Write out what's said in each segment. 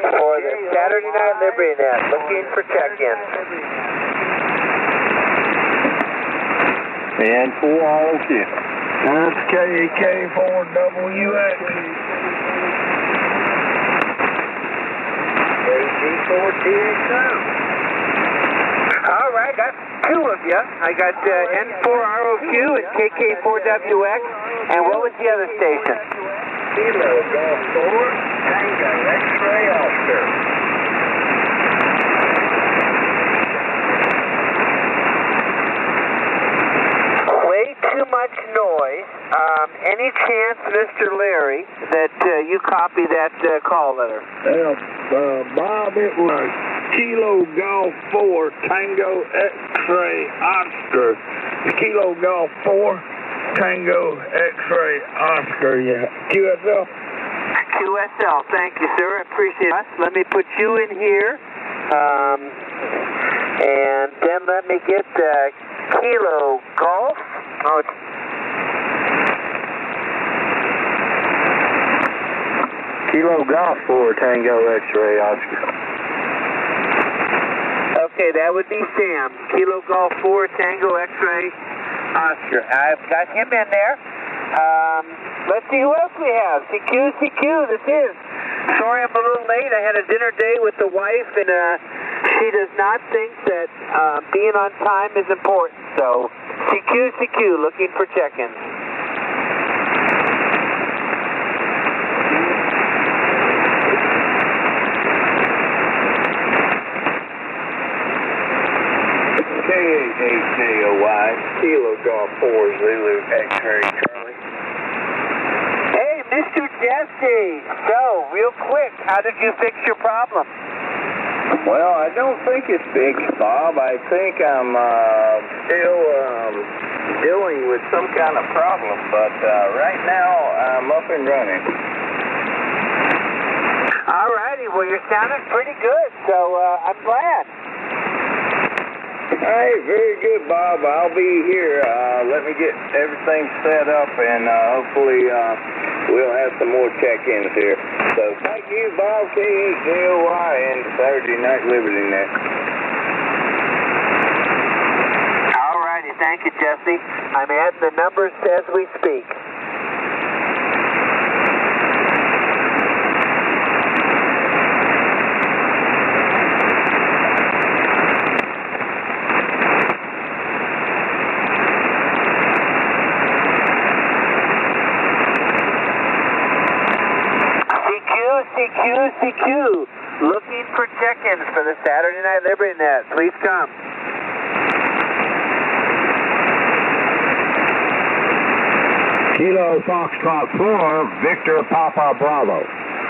For the Saturday Night Liberty Net, looking for check-ins. And 4ROQ. That's KK4WX. KG4TXO. All right, got two of you. I got N4ROQ and KK4WX. And what was the other station? Kilo Golf 4, Tango X-Ray Oscar. Way too much noise. Any chance, Mr. Larry, that you copy that call letter? Bob, it was Kilo Golf 4, Tango X-Ray Oscar. Kilo Golf 4, Tango X-Ray Oscar, yeah. QSL? QSL, thank you, sir. I appreciate it. Let me put you in here. And then let me get Kilo Golf. Oh, it's Kilo Golf 4, Tango X-Ray Oscar. Okay, that would be Sam. Kilo Golf 4, Tango X-Ray Oscar. I've got him in there. Let's see who else we have. CQ, this is. Sorry I'm a little late. I had a dinner day with the wife, and she does not think that being on time is important. So, CQ, looking for check-ins. K88JOY, Kilo Golf 4, Zulu X-Ray Charlie. Hey, Mr. Jesse. So, real quick, how did you fix your problem? Well, I don't think it's fixed, Bob. I think I'm still dealing with some kind of problem, but right now I'm up and running. All righty, well, you're sounding pretty good, so I'm glad. All right, very good, Bob. I'll be here. Let me get everything set up, and hopefully we'll have some more check-ins here. So thank you, Bob, KHJOY, and Saturday Night Liberty Net. All righty, thank you, Jesse. I'm adding the numbers as we speak. CQ, looking for check-ins for the Saturday Night Liberty Net. Please come. Kilo Foxtrot 4, Victor Papa Bravo.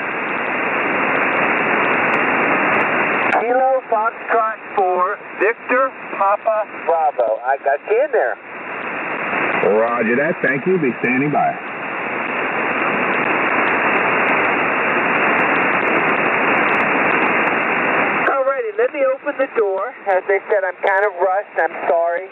Kilo Foxtrot 4, Victor Papa Bravo. I got you in there. Roger that. Thank you. Be standing by. Let me open the door. As I said, I'm kind of rushed. I'm sorry.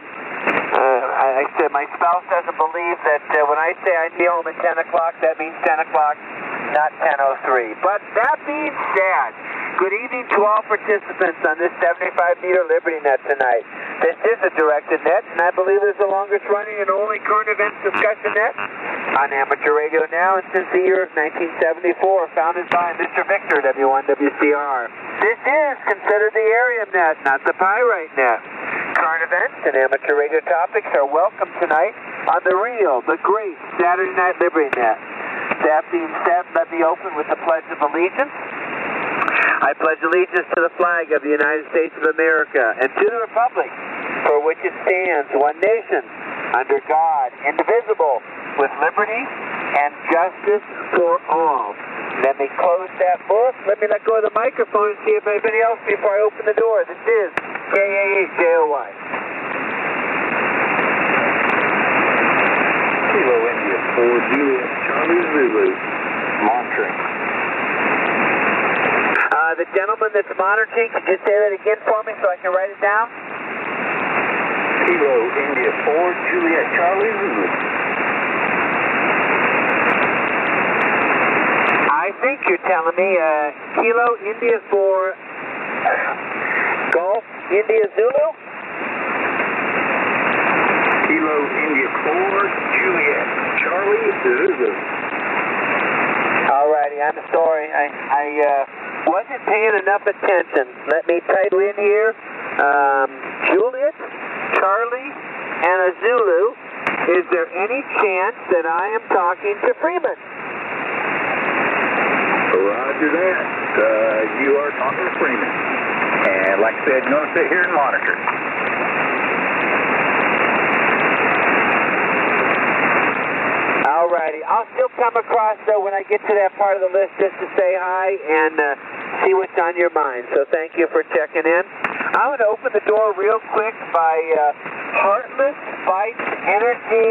I said my spouse doesn't believe that when I say I'd be home at 10 o'clock, that means 10 o'clock, not 10:03. But that being said, good evening to all participants on this 75-meter Liberty Net tonight. This is a directed net, and I believe it's the longest running and only current events discussion net on amateur radio now and since the year of 1974, founded by Mr. Victor, W1WCR. This is considered the area net, not the pyrite net. Current events and amateur radio topics are welcome tonight on the real, the great Saturday Night Liberty Net. That being said, let me open with the Pledge of Allegiance. I pledge allegiance to the flag of the United States of America and to the republic for which it stands, one nation, under God, indivisible, with liberty and justice for all. Let me close that book. Let me let go of the microphone and see if anybody else before I open the door. This is KAHJOY. Kilo India 4, Juliet Charlie Zulu, monitoring. The gentleman that's monitoring, could you say that again for me so I can write it down? Kilo India 4, Juliet Charlie Zulu. I think you're telling me. Kilo India for Golf India Zulu? Kilo India 4, Juliet, Charlie, Zulu. Alrighty, I'm sorry. I wasn't paying enough attention. Let me type in here. Juliet, Charlie, and a Zulu. Is there any chance that I am talking to Freeman? Roger that. You are talking to Freeman. And like I said, you're going to sit here and monitor. Alrighty. I'll still come across, though, when I get to that part of the list just to say hi and see what's on your mind. So thank you for checking in. I'm going to open the door real quick by Heartless Bites Energy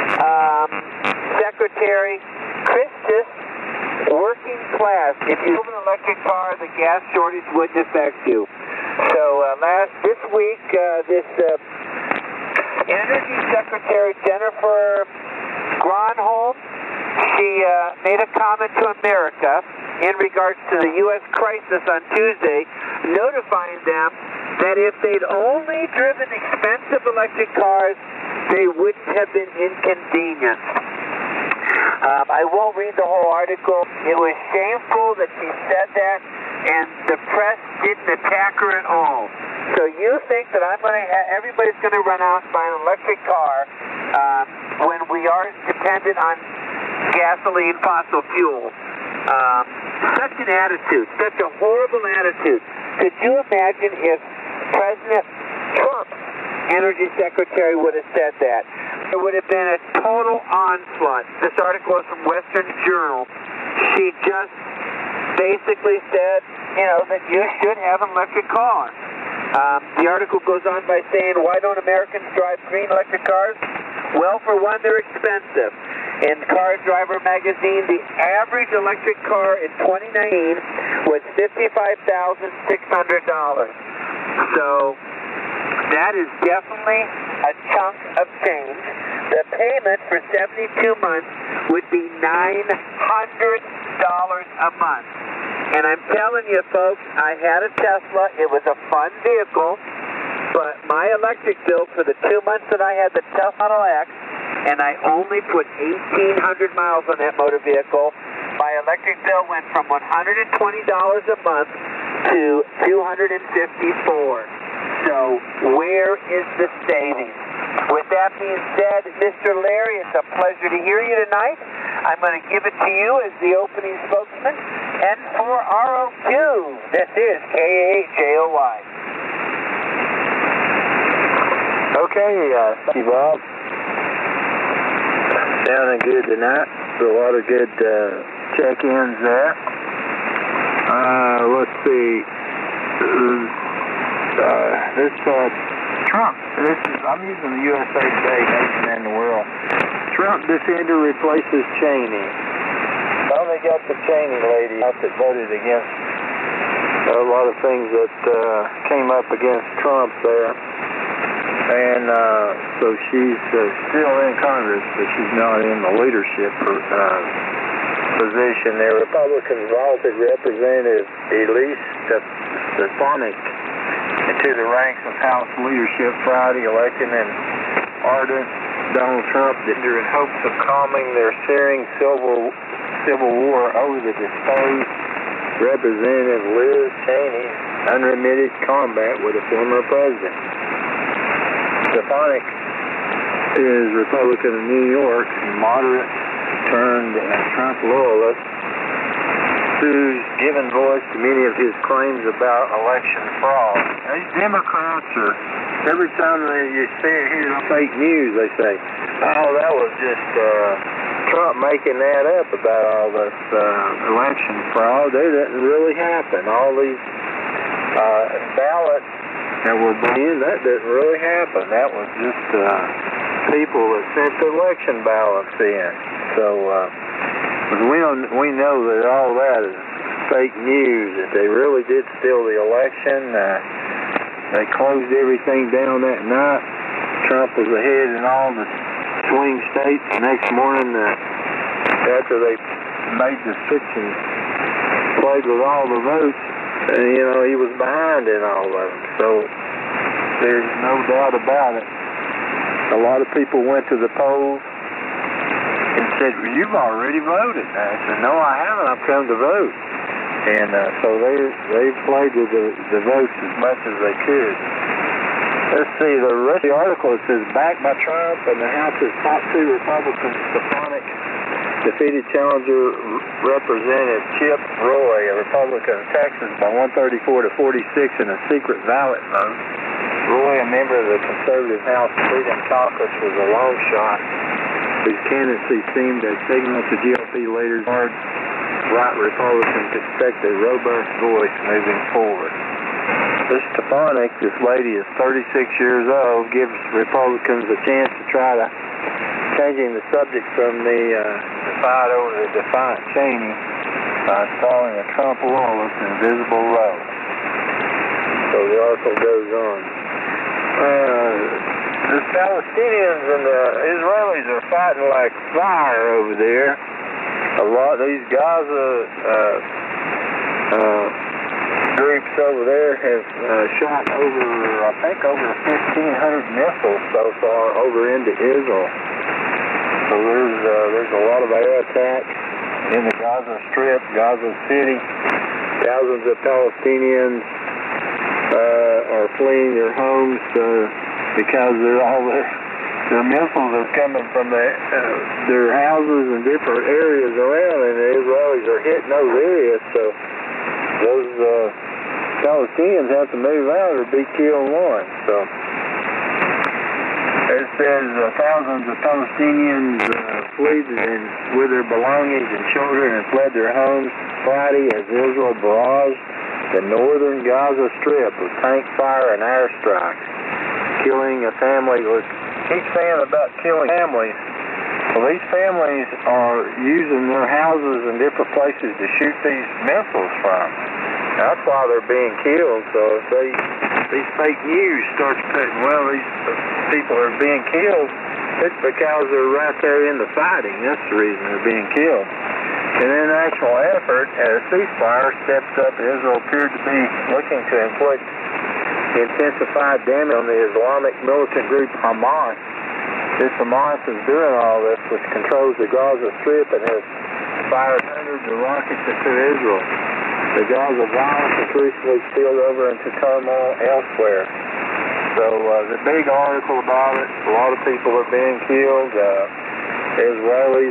Secretary Christus Working Class. If you have an electric car, the gas shortage wouldn't affect you. So this week, this Energy Secretary Jennifer Granholm, she made a comment to America in regards to the U.S. crisis on Tuesday, notifying them that if they'd only driven expensive electric cars, they wouldn't have been inconvenienced. I won't read the whole article. It was shameful that she said that, and the press didn't attack her at all. So you think that everybody's going to run out and buy an electric car when we are dependent on gasoline, fossil fuel? Such an attitude, such a horrible attitude. Could you imagine if President Trump's Energy Secretary would have said that? It would have been a total onslaught. This article is from Western Journal. She just basically said, that you should have an electric car. The article goes on by saying, why don't Americans drive green electric cars? Well, for one, they're expensive. In Car Driver magazine, the average electric car in 2019 was $55,600. So that is definitely a chunk of change. The payment for 72 months would be $900 a month. And I'm telling you, folks, I had a Tesla. It was a fun vehicle, but my electric bill for the 2 months that I had the Tesla Model X, and I only put 1,800 miles on that motor vehicle, my electric bill went from $120 a month to $254. So where is the savings? With that being said, Mr. Larry, it's a pleasure to hear you tonight. I'm going to give it to you as the opening spokesman. And for ROQ, this is KAJOY. Okay, thank you, Bob. Sounding good tonight. A lot of good check-ins there. Let's see. Trump. I'm using the USA Today, Nation and the World. Trump defender replaces Cheney. Well, they got the Cheney lady out that voted against a lot of things that came up against Trump there. And so she's still in Congress, but she's not in the leadership position there. Republicans vaulted Representative Elise Stefanik into the ranks of House leadership Friday, electing an ardent Donald Trump in hopes of calming their searing civil war over the disposed Representative Liz Cheney's unremitted combat with a former president. Stefanik is Republican of New York, moderate turned Trump loyalist, who's given voice to many of his claims about election fraud. These Democrats are, every time you hear fake news, they say, oh, that was just Trump making that up about all this election fraud. That didn't really happen. All these ballots that were in, that didn't really happen. That was just people that sent the election ballots in. So we know that all that is fake news, that they really did steal the election. They closed everything down that night. Trump was ahead in all the swing states. The next morning, after they made the played with all the votes, and, you know, he was behind in all of them. So there's no doubt about it. A lot of people went to the polls and said, well, you've already voted. And I said, no, I haven't. I've come to vote. And so they played with the votes as much as they could. Let's see, the rest of the article, it says, backed by Trump and the House's top two Republicans, Stefanik defeated challenger Representative Chip Roy, a Republican of Texas, by 134 to 46 in a secret ballot vote. Roy, a member of the conservative House Freedom Caucus, was a long shot whose candidacy seemed to signal to GOP leaders right Republicans expect a robust voice moving forward. This Stefanik, this lady is 36 years old, gives Republicans a chance to try to changing the subject from the fight over the defiant Cheney by installing a Trump loyalist in a visible role. So the article goes on. The Palestinians and the Israelis are fighting like fire over there. A lot of these Gaza groups over there have shot over, I think, over 1,500 missiles so far over into Israel. So there's a lot of air attacks in the Gaza Strip, Gaza City. Thousands of Palestinians are fleeing their homes because their missiles are coming from their houses and different areas around, and the Israelis are hitting those areas. So those Palestinians have to move out or be killed one. So it says thousands of Palestinians fled with their belongings and children and fled their homes Friday as Israel barraged the northern Gaza Strip with tank fire and airstrikes, killing a family. Keep saying about killing families. Well, these families are using their houses and different places to shoot these missiles from. That's why they're being killed. So if these fake news starts putting, well, these people are being killed, it's because they're right there in the fighting. That's the reason they're being killed. In an international effort, as a ceasefire steps up, Israel appeared to be looking to inflict intensified damage on the Islamic militant group Hamas. This Hamas is doing all this, which controls the Gaza Strip and has fired hundreds of rockets into Israel. The Gaza violence increasingly spilled over into turmoil elsewhere. So the big article about it, a lot of people are being killed. Israelis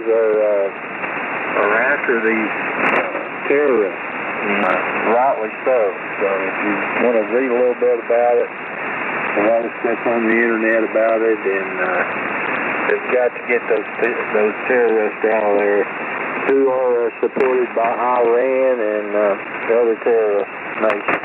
are after these terrorists, rightly so. So if you want to read a little bit about it, a lot of stuff on the internet about it, and they've got to get those terrorists out of there who are supported by Iran and other terrorist nations.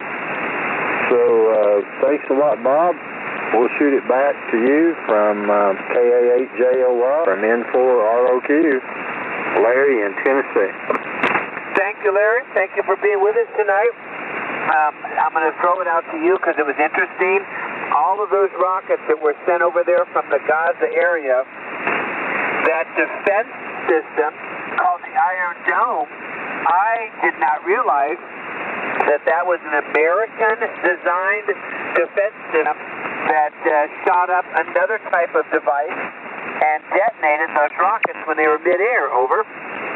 So thanks a lot, Bob. We'll shoot it back to you from KA8JOR from N4ROQ, Larry in Tennessee. Thank you, Larry. Thank you for being with us tonight. I'm going to throw it out to you because it was interesting. All of those rockets that were sent over there from the Gaza area, that defense system called the Iron Dome, I did not realize that was an American-designed defense system that shot up another type of device and detonated those rockets when they were midair. Over.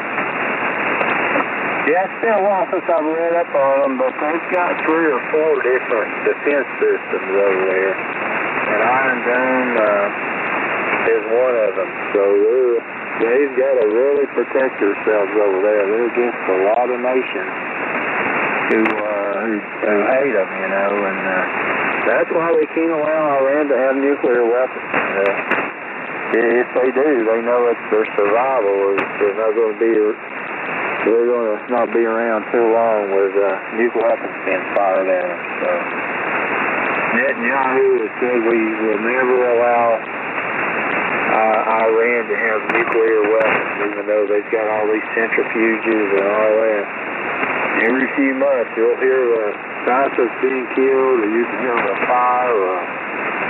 Yeah, it's been a while since I've read up on them, but they've got 3 or 4 different defense systems over there. And Iron Dome is one of them. So they've got to really protect themselves over there. They're against a lot of nations who hate them, you know, and that's why they can't allow Iran to have nuclear weapons. If they do, they know it's their survival. They're not going to be... They're going to not be around too long with nuclear weapons being fired at them. So Netanyahu has said we will never allow Iran to have nuclear weapons, even though they've got all these centrifuges and all that. Every few months you'll hear scientists being killed, or you can hear a fire or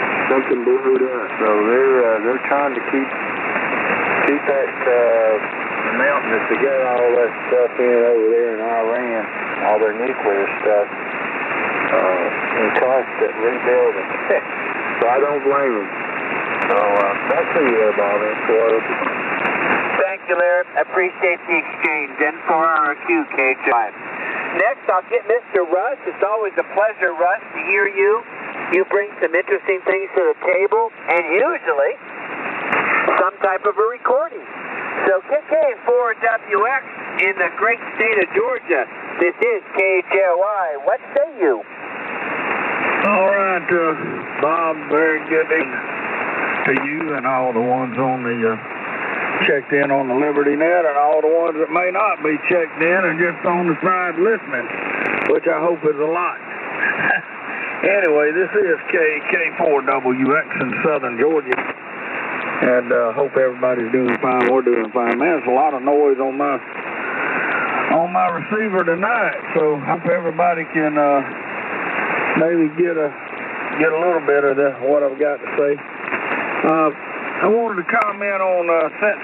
something blew up. So they're trying to keep that the mountainous to get all that stuff in over there in Iran, all their nuclear stuff, in constant rebuilding. So I don't blame them. So back to you there, Bob. Thank you, Larry. I appreciate the exchange. N4RQ, KHI. Next, I'll get Mr. Russ. It's always a pleasure, Russ, to hear you. You bring some interesting things to the table, and usually some type of a recording. So KK4WX in the great state of Georgia. This is KHLI. What say you? All right, Bob, very good evening to you and all the ones on the checked in on the Liberty Net and all the ones that may not be checked in and just on the side listening, which I hope is a lot. Anyway, this is KK4WX in southern Georgia, and hope everybody's doing fine. We're doing fine. Man, there's a lot of noise on my receiver tonight, so hope everybody can maybe get a little bit of what I've got to say. I wanted to comment on since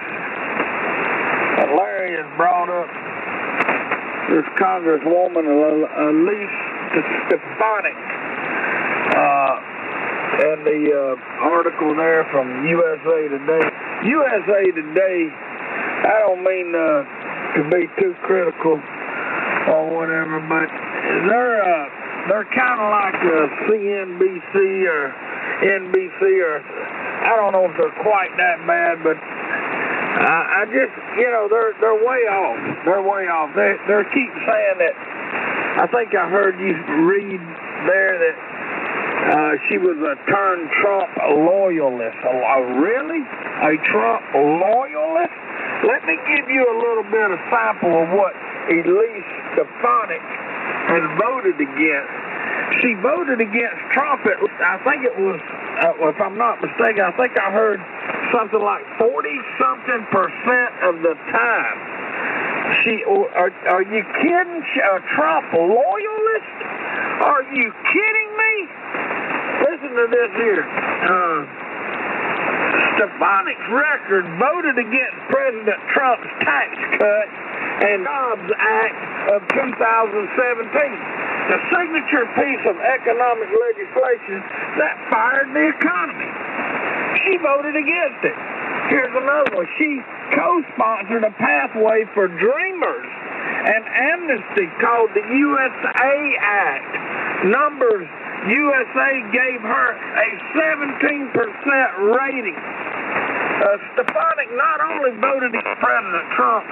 Larry has brought up this Congresswoman Elise Stefanik and the article there from USA Today. USA Today, I don't mean to be too critical or whatever, but they're kind of like CNBC or NBC, or I don't know if they're quite that bad, but I just, they're way off. They're way off. They keep saying that. I think I heard you read there that she was a turned Trump loyalist. Really? A Trump loyalist? Let me give you a little bit of sample of what Elise Stefanik has voted against. She voted against Trump I think it was, if I'm not mistaken, I think I heard something like 40-something% of the time. Are you kidding? A Trump loyalist? Are you kidding me? Listen to this here. Stefanik's record voted against President Trump's tax cut and Jobs Act of 2017. The signature piece of economic legislation that fired the economy. She voted against it. Here's another one. She co-sponsored a pathway for dreamers, an amnesty called the USA Act. Numbers USA gave her a 17% rating. Stefanik not only voted against President Trump,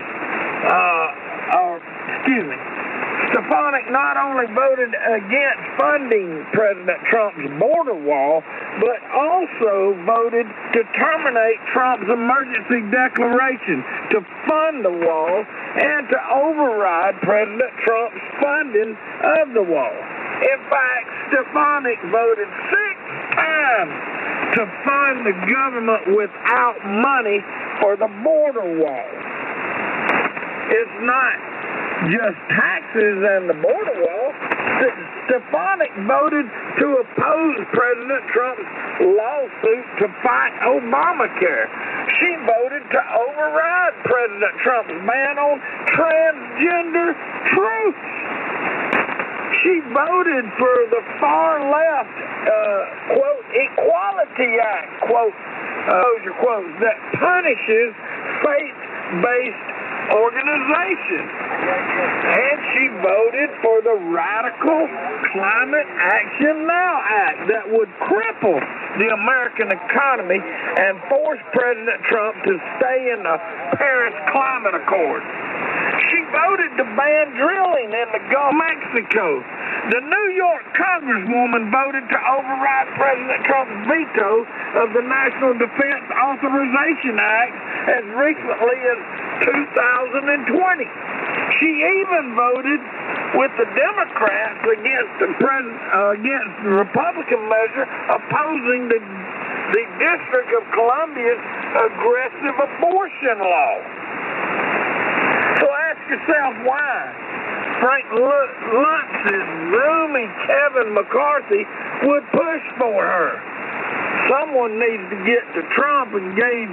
Stefanik not only voted against funding President Trump's border wall, but also voted to terminate Trump's emergency declaration to fund the wall and to override President Trump's funding of the wall. In fact, Stefanik voted 6 times to fund the government without money for the border wall. It's not just taxes and the border wall. Stefanik voted to oppose President Trump's lawsuit to fight Obamacare. She voted to override President Trump's ban on transgender troops. She voted for the far left, quote, Equality Act, quote, closure quotes, that punishes faith-based organizations. And she voted for the radical Climate Action Now Act that would cripple the American economy and force President Trump to stay in the Paris Climate Accord. She voted to ban drilling in the Gulf of Mexico. The New York Congresswoman voted to override President Trump's veto of the National Defense Authorization Act as recently as 2020. She even voted with the Democrats against the Republican measure opposing the District of Columbia's aggressive abortion law. So ask yourself why Frank Lutz's roomy Kevin McCarthy would push for her. Someone needs to get to Trump and gave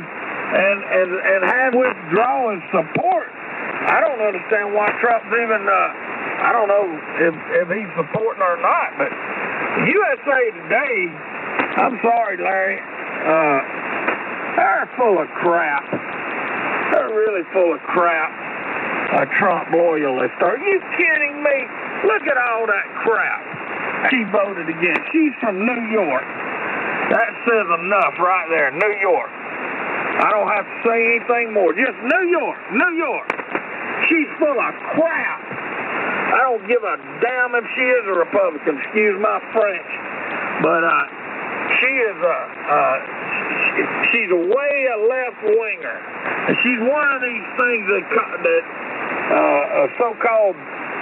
and have withdrawing support. I don't understand why Trump's even, I don't know if he's supporting or not, but USA Today, I'm sorry, Larry, they're full of crap. They're really full of crap, Trump loyalists. Are you kidding me? Look at all that crap she voted against. She's from New York. That says enough right there, New York. I don't have to say anything more. Just New York, New York. She's full of crap. I don't give a damn if she is a Republican, excuse my French. But she is she's a way a left-winger. And she's one of these things that so-called,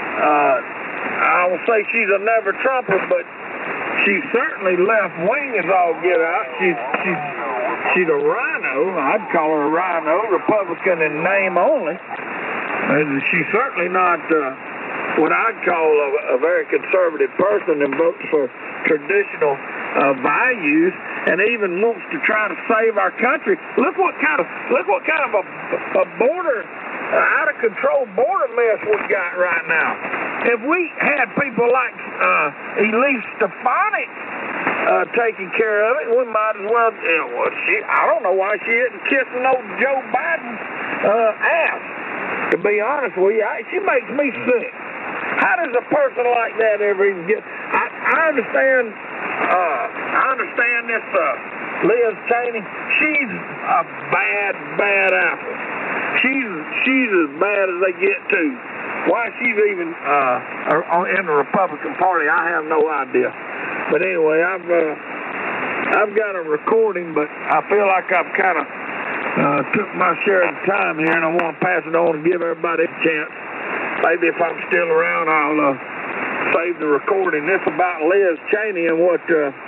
I will say she's a never-Trumper, but she's certainly left-wing as all get out. She's a rhino. I'd call her a rhino, Republican in name only. And she's certainly not what I'd call a very conservative person and votes for traditional values, and even wants to try to save our country. Look what kind of a border, out of control border mess we got right now. If we had people like Elise Stefanik taking care of it, we might as well. I don't know why she isn't kissing old Joe Biden's ass. To be honest with you, she makes me sick. How does a person like that ever even get? I understand. I understand this Liz Cheney. She's a bad apple. She's as bad as they get too. Why she's even in the Republican Party, I have no idea. But anyway, I've got a recording, but I feel like I've kind of took my share of the time here, and I want to pass it on and give everybody a chance. Maybe if I'm still around, I'll save the recording. This about Liz Cheney and what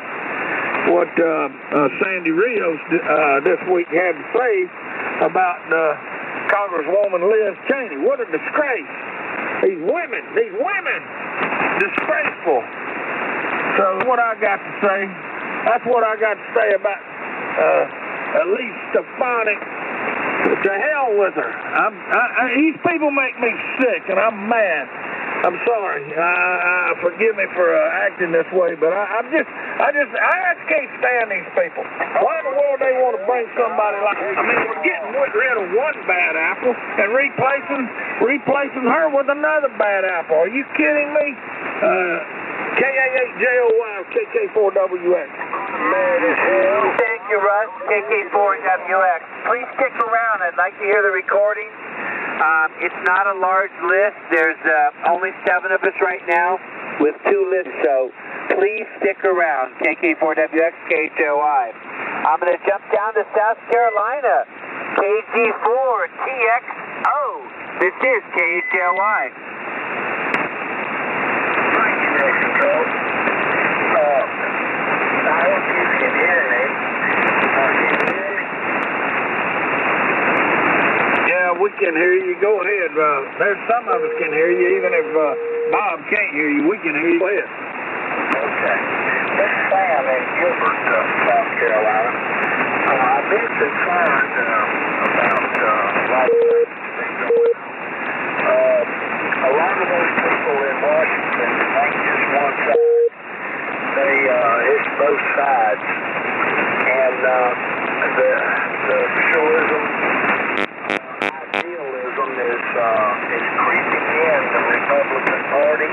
Sandy Rios this week had to say about Congresswoman Liz Cheney. What a disgrace! These women, disgraceful. So what I got to say, that's what I got to say about Elise Stefanik. To hell with her. These people make me sick, and I'm mad. I'm sorry. Forgive me for acting this way, but I just can't stand these people. Why in the world they want to bring somebody like? I mean, we're getting rid of one bad apple and replacing her with another bad apple. Are you kidding me? KA8JOY, KK4WX. Thank you, Russ. KK4WX. Please stick around. I'd like to hear the recording. It's not a large list. There's only 7 of us right now with 2 lists, so please stick around. KK4WX, KHOI. I'm going to jump down to South Carolina. KG4TXO. This is KHOI. I hope you can hear me. Yeah, we can hear you. Go ahead. There's some of us can hear you, even if Bob can't hear you. We can hear you. Go ahead. Okay. This is Sam in Gilbert, South Carolina. I've been concerned about a lot of things going on. A lot of those people in Washington ain't just one side. It's both sides. And the socialism, idealism is creeping in the Republican Party.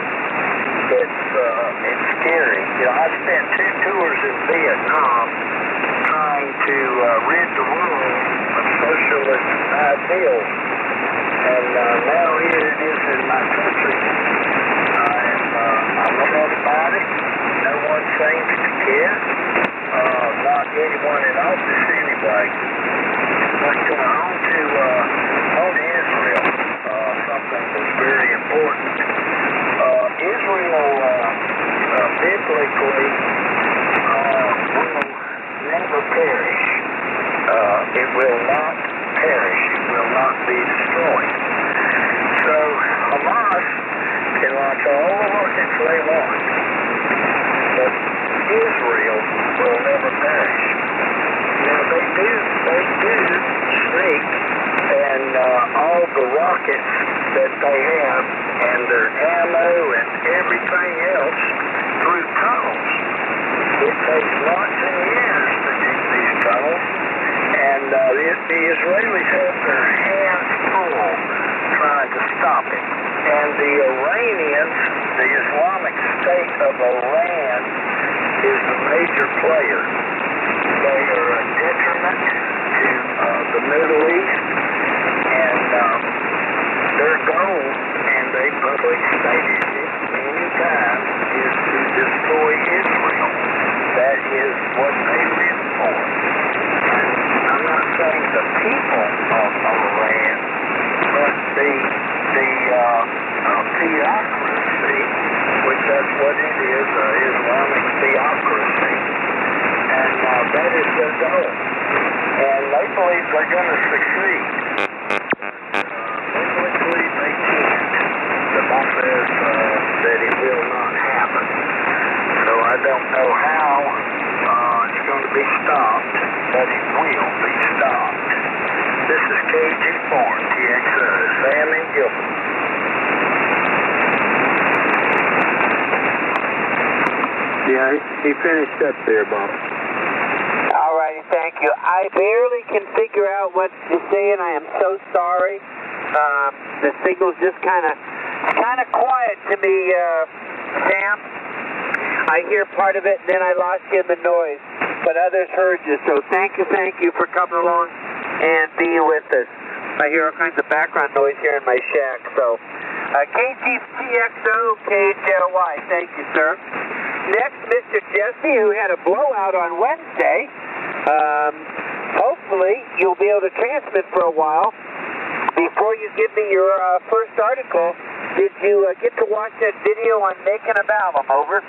It's scary. You know, I spent 2 tours in Vietnam trying to rid the world of socialist ideals. And now here it is in my country. I read about it. No one seems to care. Not anyone in office anyway. But on to Israel, something that's very important. Israel, biblically, will never perish. It will not perish. It will not be destroyed. So Hamas can launch all the rockets they want, but Israel will never perish. Now they do the Israelis have their hands full trying to stop it. And the Iranians, the Islamic State of Iran, is the major player. They are a detriment to the Middle East, and their goal, and they publicly stated it many times, is to destroy Israel. That is what they live for. And I'm not saying the people of Iran, but the theocracy, which that's what it is, Islamic theocracy. And that is their goal. And they believe they're going to succeed. They believe they can't. The boss says that it will not happen. So I don't know how it's going to be stopped, but it will be stopped. This is KG4, TXO, Sam and Gilbert. Yeah, he finished up there, Bob. All righty, thank you. I barely can figure out what to say, and I am so sorry. The signal's just kind of quiet to me, Sam. I hear part of it, and then I lost you in the noise, but others heard you. So thank you for coming along and being with us. I hear all kinds of background noise here in my shack. So KGCXO, KHLY, thank you, sir. Next, Mr. Jesse, who had a blowout on Wednesday. Hopefully, you'll be able to transmit for a while. Before you give me your first article, did you get to watch that video on making a album? Over.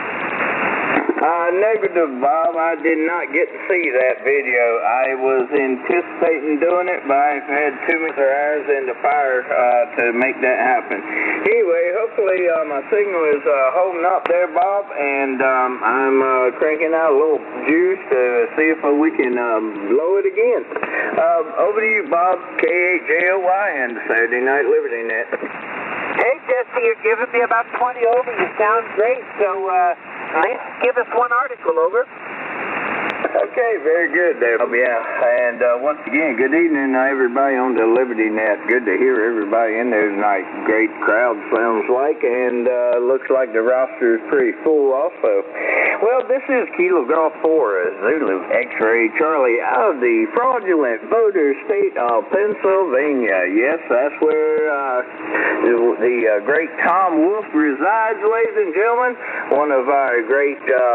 Negative, Bob. I did not get to see that video. I was anticipating doing it, but I've had too many hours in the fire to make that happen. Anyway, hopefully my signal is holding up there, Bob, and I'm cranking out a little juice to see if we can blow it again. Over to you, Bob, KHLY and Saturday Night Liberty Net. Hey, Jesse, you're giving me about 20 over. You sound great, so please give us one article, over. Okay, very good there. Yeah, and once again, good evening, everybody on the Liberty Net. Good to hear everybody in there tonight. Great crowd, sounds like, and looks like the roster is pretty full also. Well, this is Kilo Golf 4, Zulu X-Ray Charlie, out of the fraudulent voter state of Pennsylvania. Yes, that's where the great Tom Wolf resides, ladies and gentlemen. One of our great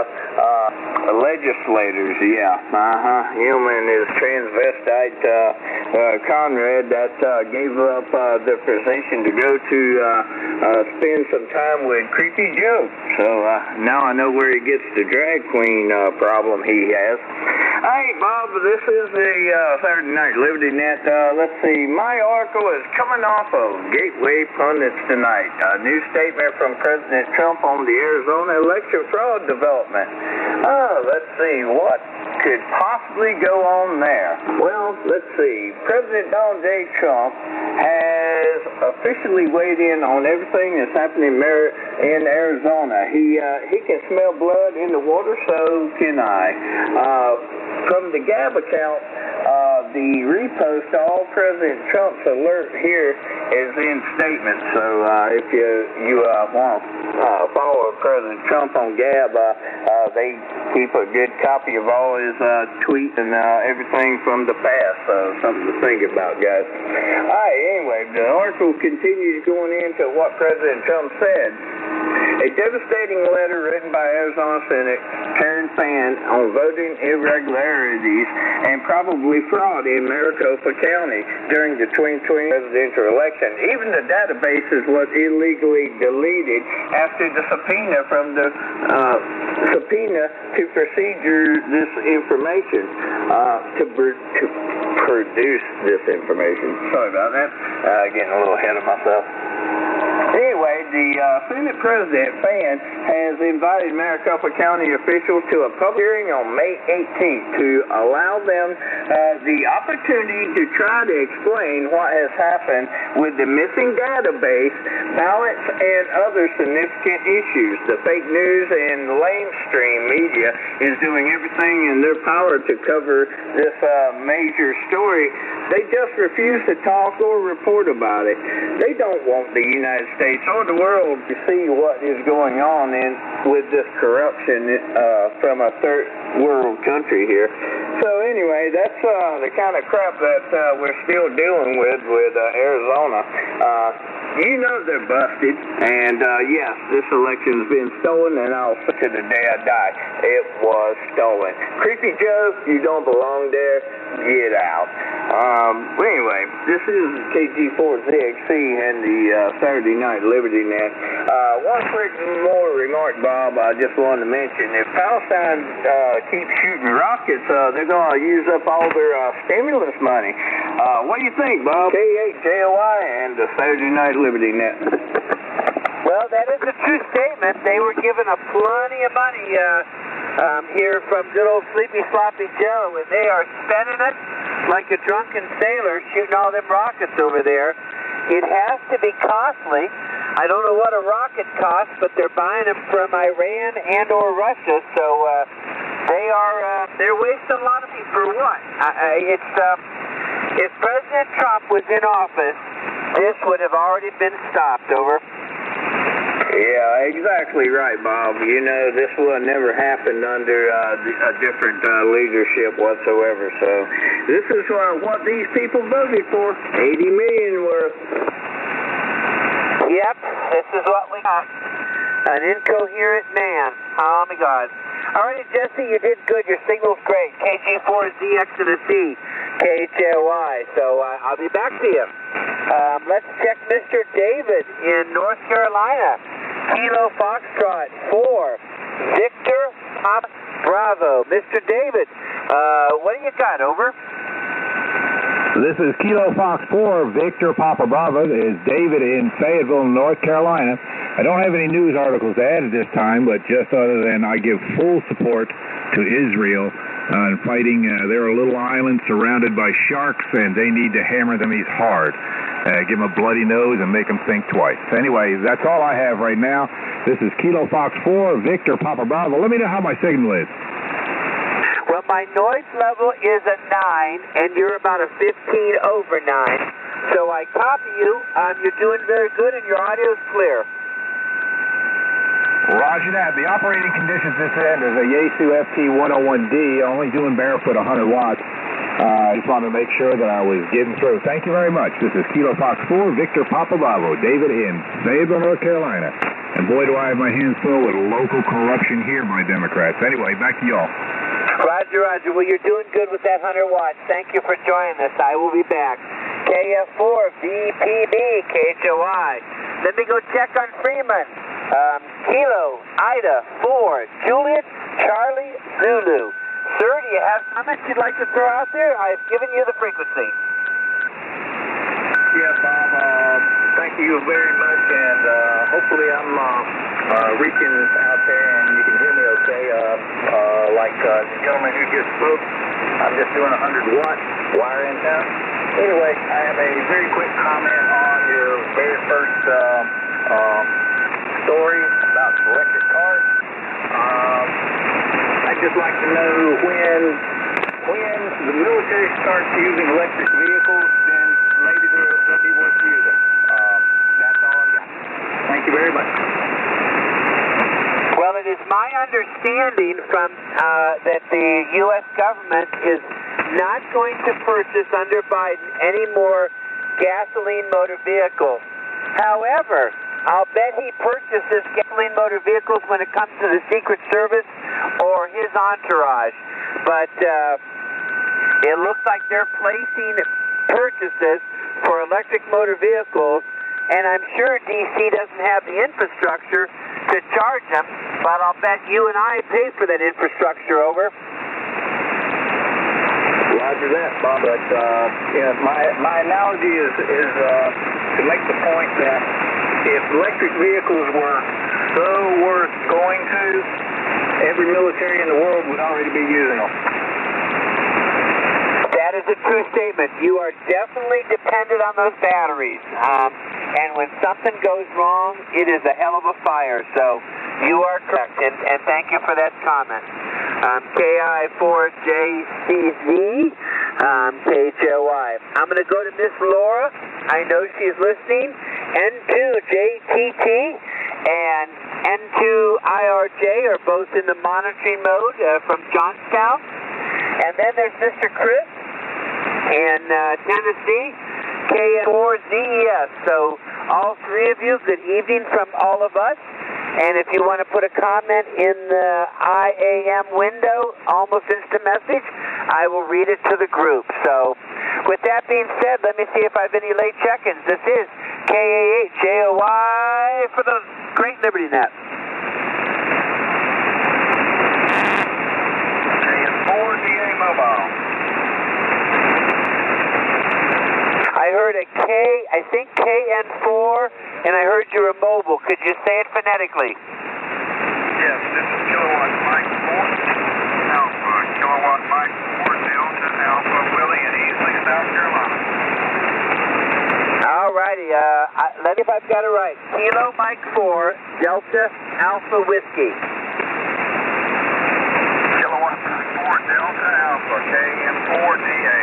legislators. Yeah, him and his transvestite Conrad that gave up the position to go to spend some time with Creepy Joe. So now I know where he gets the drag queen problem he has. Hey, Bob, this is the Saturday Night Liberty Net. Let's see, my article is coming off of Gateway Pundits tonight. A new statement from President Trump on the Arizona election fraud development. Let's see, what could possibly go on there? Well, let's see. President Donald J. Trump has officially weighed in on everything that's happening in Arizona. He can smell blood in the water, so can I. From the Gab account, the repost to all President Trump's alert here is in statement. So if you want to follow President Trump on Gab, they keep a good copy of all his tweets and everything from the past. So something to think about, guys. All right, anyway, the article continues going into what President Trump said. A devastating letter written by Arizona Senator Karen Fann on voting irregularities and probably fraud in Maricopa County during the 2020 presidential election. Even the databases was illegally deleted after the subpoena from the subpoena to procedure this information, to produce this information. Sorry about that. Getting a little ahead of myself. Anyway, the Senate President Fan has invited Maricopa County officials to a public hearing on May 18th to allow them the opportunity to try to explain what has happened with the missing database, ballots, and other significant issues. The fake news and lamestream media is doing everything in their power to cover this major story. They just refuse to talk or report about it. They don't want the United States or the world to see what is going on with this corruption from a third world country here. So anyway, that's the kind of crap that we're still dealing with Arizona. You know they're busted, and yes, this election's been stolen, and I'll say to the day I die, it was stolen. Creepy Joe, you don't belong there. Get out. Anyway, this is KG4ZXC and the Saturday Night Liberty Net. One quick more remark, Bob, I just wanted to mention. If Palestine keeps shooting rockets, they're going to use up all their stimulus money. What do you think, Bob? K8JOI and the Saturday Night Liberty Net. Well, that is a true statement. They were given a plenty of money here from good old Sleepy Sloppy Joe, and they are spending it like a drunken sailor shooting all them rockets over there. It has to be costly. I don't know what a rocket costs, but they're buying them from Iran and or Russia, so they're wasting a lot of money for what? If President Trump was in office, this would have already been stopped. Over. Yeah, exactly right, Bob. You know, this would have never happened under a different leadership whatsoever. So this is what these people voted for. 80 million worth. Yep, this is what we got. An incoherent man. Oh, my God. All right, Jesse, you did good. Your signal's great. KG4ZX and a C. KHLY. So I'll be back to you. Let's check Mr. David in North Carolina. Kilo Foxtrot 4. Victor Papa Bravo. Mr. David, what do you got? Over. This is Kilo Fox 4, Victor Papa Bravo. This is David in Fayetteville, North Carolina. I don't have any news articles to add at this time, but just other than I give full support to Israel in fighting. They're a little island surrounded by sharks, and they need to hammer them hard. Give them a bloody nose and make them think twice. Anyway, that's all I have right now. This is Kilo Fox 4, Victor Papa Bravo. Let me know how my signal is. Well, my noise level is a 9, and you're about a 15 over 9. So I copy you. You're doing very good, and your audio is clear. Roger that. The operating conditions this end is a Yaesu FT101D, only doing barefoot 100 watts. I just wanted to make sure that I was getting through. Thank you very much. This is Kilo Fox 4, Victor Papa Bravo, David in Fayetteville, North Carolina. And boy, do I have my hands full with local corruption here by Democrats. Anyway, back to y'all. Roger, Roger. Well, you're doing good with that 100 watts. Thank you for joining us. I will be back. KF4, VPB, KHOI. Let me go check on Freeman. Kilo, Ida, 4, Juliet, Charlie, Zulu. Sir, do you have comments you'd like to throw out there? I've given you the frequency. Yeah, Bob, thank you very much, and hopefully I'm reaching out there and you can hear me okay. Like the gentleman who just spoke, I'm just doing 100 watt wire antenna. Anyway, I have a very quick comment on your very first story about electric cars. I'd just like to know when the military starts using electric vehicles, then maybe they'll be worth using. That's all I've got. Thank you very much. Well, it is my understanding from that the U.S. government is not going to purchase under Biden any more gasoline motor vehicles. However, I'll bet he purchases gasoline motor vehicles when it comes to the Secret Service or his entourage. But it looks like they're placing purchases for electric motor vehicles, and I'm sure D.C. doesn't have the infrastructure to charge them, but I'll bet you and I pay for that infrastructure. Over. Roger that, Bob. But my analogy is to make the point that if electric vehicles were so worth going to, every military in the world would already be using them. That is a true statement. You are definitely dependent on those batteries. And when something goes wrong, it is a hell of a fire. So you are correct, and thank you for that comment. KI4JCZ, KHOI. I'm going to go to Miss Laura. I know she's listening. N2JTT and N2IRJ are both in the monitoring mode from Johnstown. And then there's Mr. Chris in Tennessee, KN4ZES. So all three of you, good evening from all of us. And if you want to put a comment in the IAM window, almost instant message, I will read it to the group. So with that being said, let me see if I have any late check-ins. This is KAHJOY for the Great Liberty Net. KN4DA mobile. I heard a K, I think KN4, and I heard you were mobile. Could you say it phonetically? Yes, this is Kilowatt Mike 4 Alpha. Kilowatt Mike 4 Delta Alpha Willie in Easley, South Carolina. All righty. Let me if I've got it right. Kilo Mike 4 Delta Alpha Whiskey. Kilowatt Mike 4 Delta Alpha KN4DA.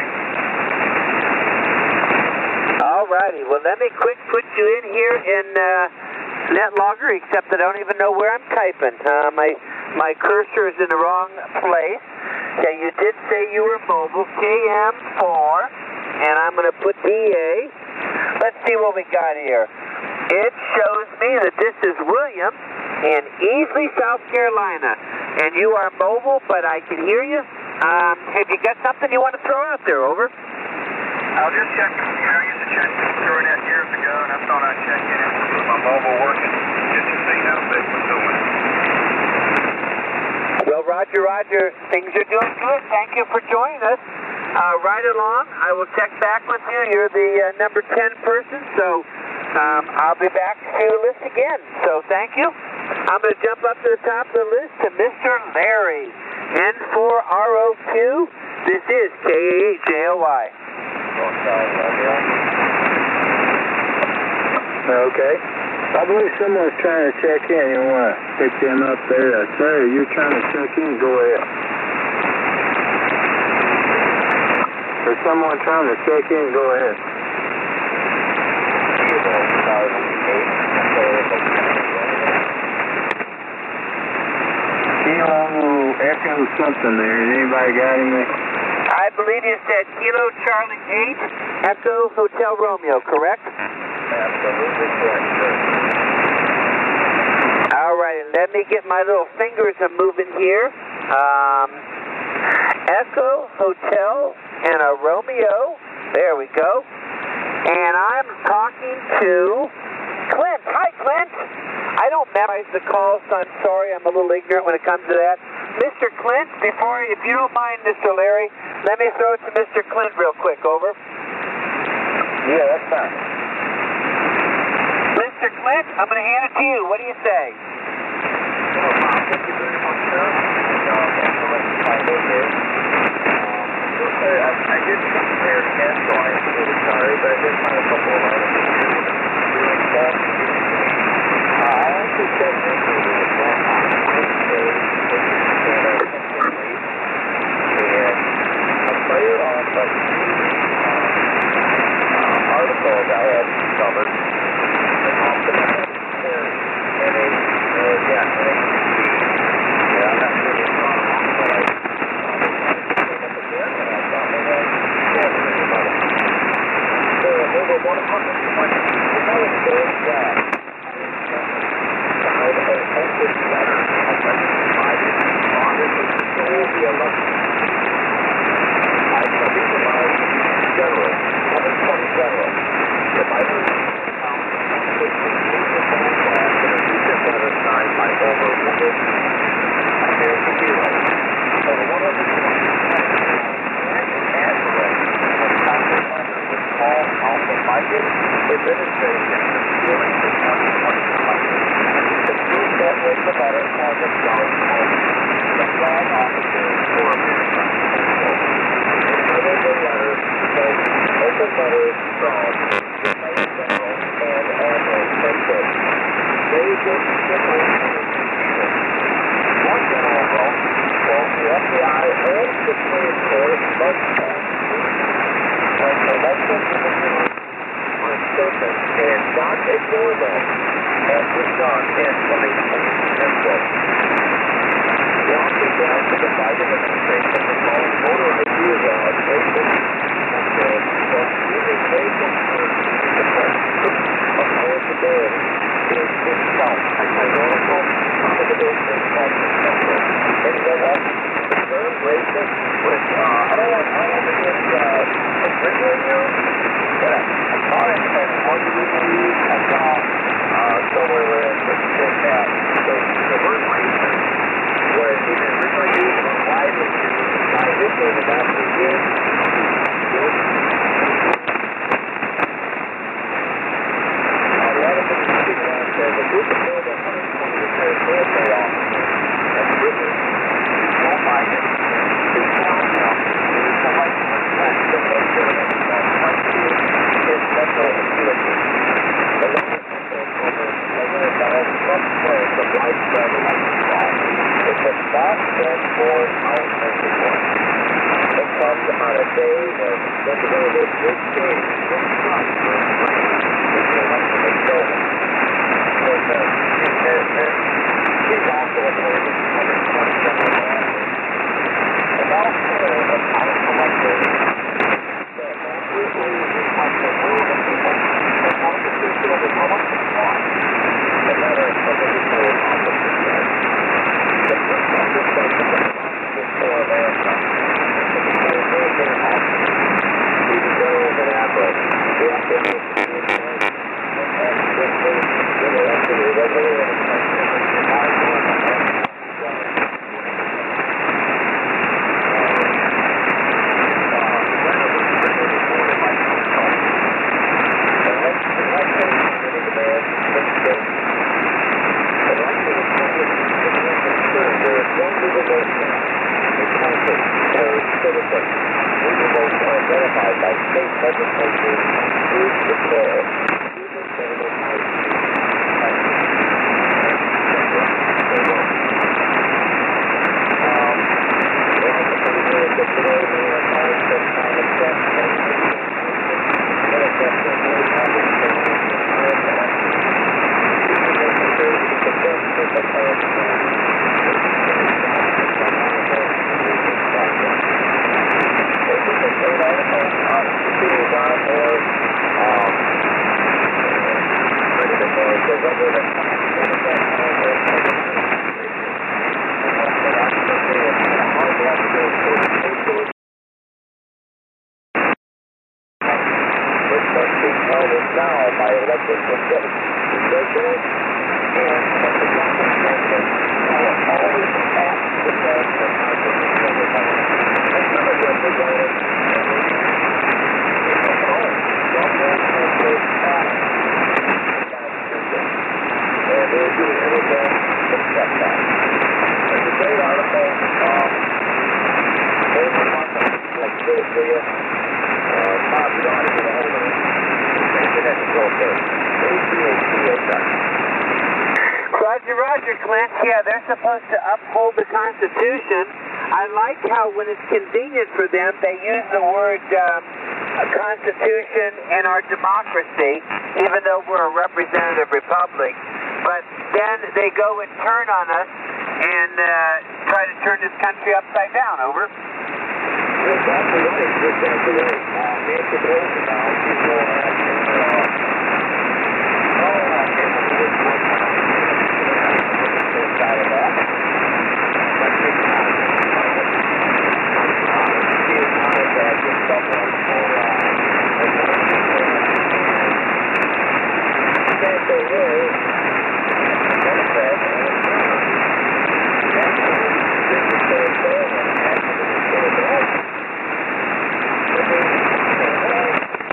All righty. Well, let me quick put you in here in NetLogger, except I don't even know where I'm typing. My cursor is in the wrong place. Okay, you did say you were mobile, KM4, and I'm going to put DA. Let's see what we got here. It shows me that this is William in Easley, South Carolina, and you are mobile, but I can hear you. Have you got something you want to throw out there? Over. I'll just check. I used to check during that years ago, and I thought I'd check in with my mobile working just to see how big was doing. Well, Roger, things are doing good. Thank you for joining us. Right along, I will check back with you. You're the number 10 person, so I'll be back to the list again. So thank you. I'm going to jump up to the top of the list to Mr. Larry, N4RO2. This is KAHJOY. Okay. I believe someone's trying to check in. You want to pick them up there? Sir, you're trying to check in? Go ahead. There's someone trying to check in? Go ahead. Kilo Echo something there. Anybody got anything? I believe you said Kilo Charlie 8 Echo Hotel Romeo, correct? Absolutely correct, sir. All right, let me get my little fingers a moving here. Echo Hotel and a Romeo. There we go. And I'm talking to Clint. Hi, Clint. I don't memorize the calls, so I'm sorry. I'm a little ignorant when it comes to that. Mr. Clint, if you don't mind, Mr. Larry, let me throw it to Mr. Clint real quick. Over. Yeah, that's fine. Mr. Clint, I'm going to hand it to you. What do you say? Thank you very much, sir. I did come here again, so I'm really sorry, but I did find a couple of items here. I actually checked into the phone and I played on a few articles I had discovered. And also in I'm not sure what's going on, but I picked up again, and I thought maybe I should share with everybody. So over 100 days back, I posted letter of provided Congress to control the election. I studied the lives of generals, 120 generals, the Bible signed by over 100 American heroes. Over 120 Paul Alpha Mike administration for stealing this money. The flag officers for America. Another letter says open letters from the Attorney General and Admiral Spencer. They just simply one general wrote, quote, the FBI and Supreme Court must pass when election commissioners are certain and not ignore them as was done in 2020, end quote. The office down to the Biden administration for calling voter ID laws racist and said that using racial terms to question of eligibility is itself a tyrannical intimidation tactic. And you know what? The term racist, which I don't want to get originally used, but I thought it had arguably used. I saw somewhere where it said that the word racist was either originally used or widely used by Hitler about the year. The article says a group of more than 120 retired military officers and British Joe Biden to challenge him to select the president that might choose his national security. The letter says over President Donald Trump's plans of widespread election fraud. It was not transformed out of the court. It comes on a day when Representative Rick Cheney was not in the election was stolen. He's also appointed 120 general managers. And now Cheney of House electors that absolutely reflect the will of the people and constitutional Republican law. The letter from the retired officer says, the first conversation that is for America is the retired military officers, even generals and admirals, who have been with the United States and have swiftly been elected irregularly in the country. Identified by state legislatures through the bill, using Senator Roger, Clint. Yeah, they're supposed to uphold the Constitution. I like how when it's convenient for them, they use the word Constitution and our democracy, even though we're a representative republic. But then they go and turn on us and try to turn this country upside down. Over. Exactly right. Exactly right. Nancy Pelosi now, she's going after side of that. But she's not. She is contacting someone for can't say really. Democrat and actually, this is so bad and actually it's so bad. The whole political.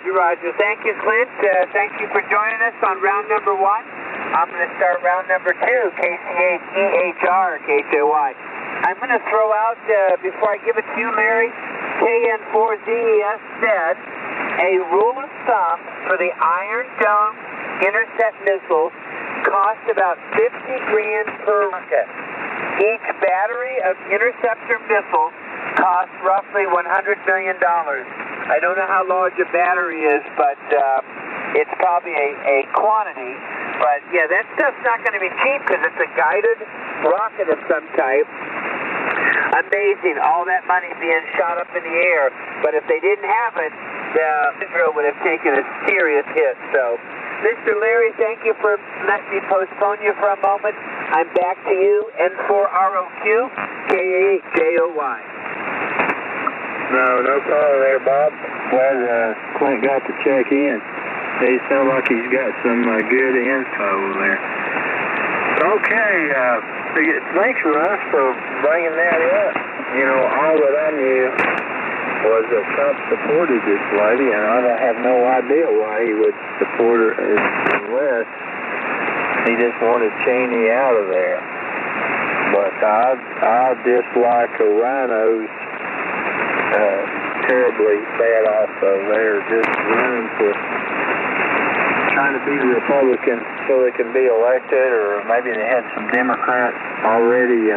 Roger, Roger. Thank you, Clint. Thank you for joining us on round number 1. I'm going to start round number 2, KCH-EHR, KHOY. I'm going to throw out, before I give it to you, Larry, KN4ZES said a rule of thumb for the Iron Dome intercept missiles cost about $50,000 per rocket. Each battery of interceptor missiles costs roughly $100 million. I don't know how large a battery is, but it's probably a quantity. But yeah, that stuff's not going to be cheap because it's a guided rocket of some type. Amazing, all that money being shot up in the air. But if they didn't have it, Israel would have taken a serious hit. So, Mr. Larry, thank you for letting me postpone you for a moment. I'm back to you, N4ROQ, KAHJOY. No problem there, Bob. Glad Clint got to check in. He sounds like he's got some good info there. Okay, thanks, Russ, for bringing that up. You know, all that I knew was that Trump supported this lady, and I have no idea why he would support her unless he just wanted Cheney out of there. But I dislike the rhinos terribly bad also. They're just running for trying to be Republican so they can be elected, or maybe they had some Democrats already,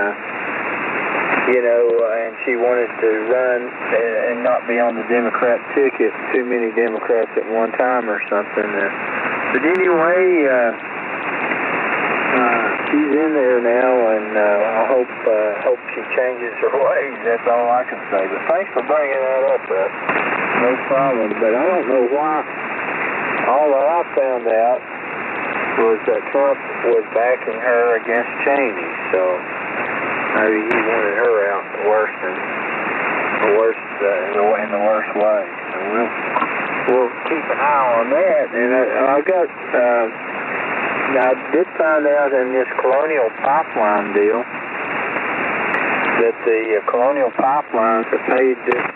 and she wanted to run and not be on the Democrat ticket, too many Democrats at one time or something. But anyway, she's in there now, and I hope she changes her ways. That's all I can say. But thanks for bringing that up, Russ. No problem. But I don't know why. All that I found out was that Trump was backing her against Cheney, so maybe he wanted her out in the worst way. So we'll keep an eye on that. And I did find out in this Colonial Pipeline deal that the Colonial Pipelines have paid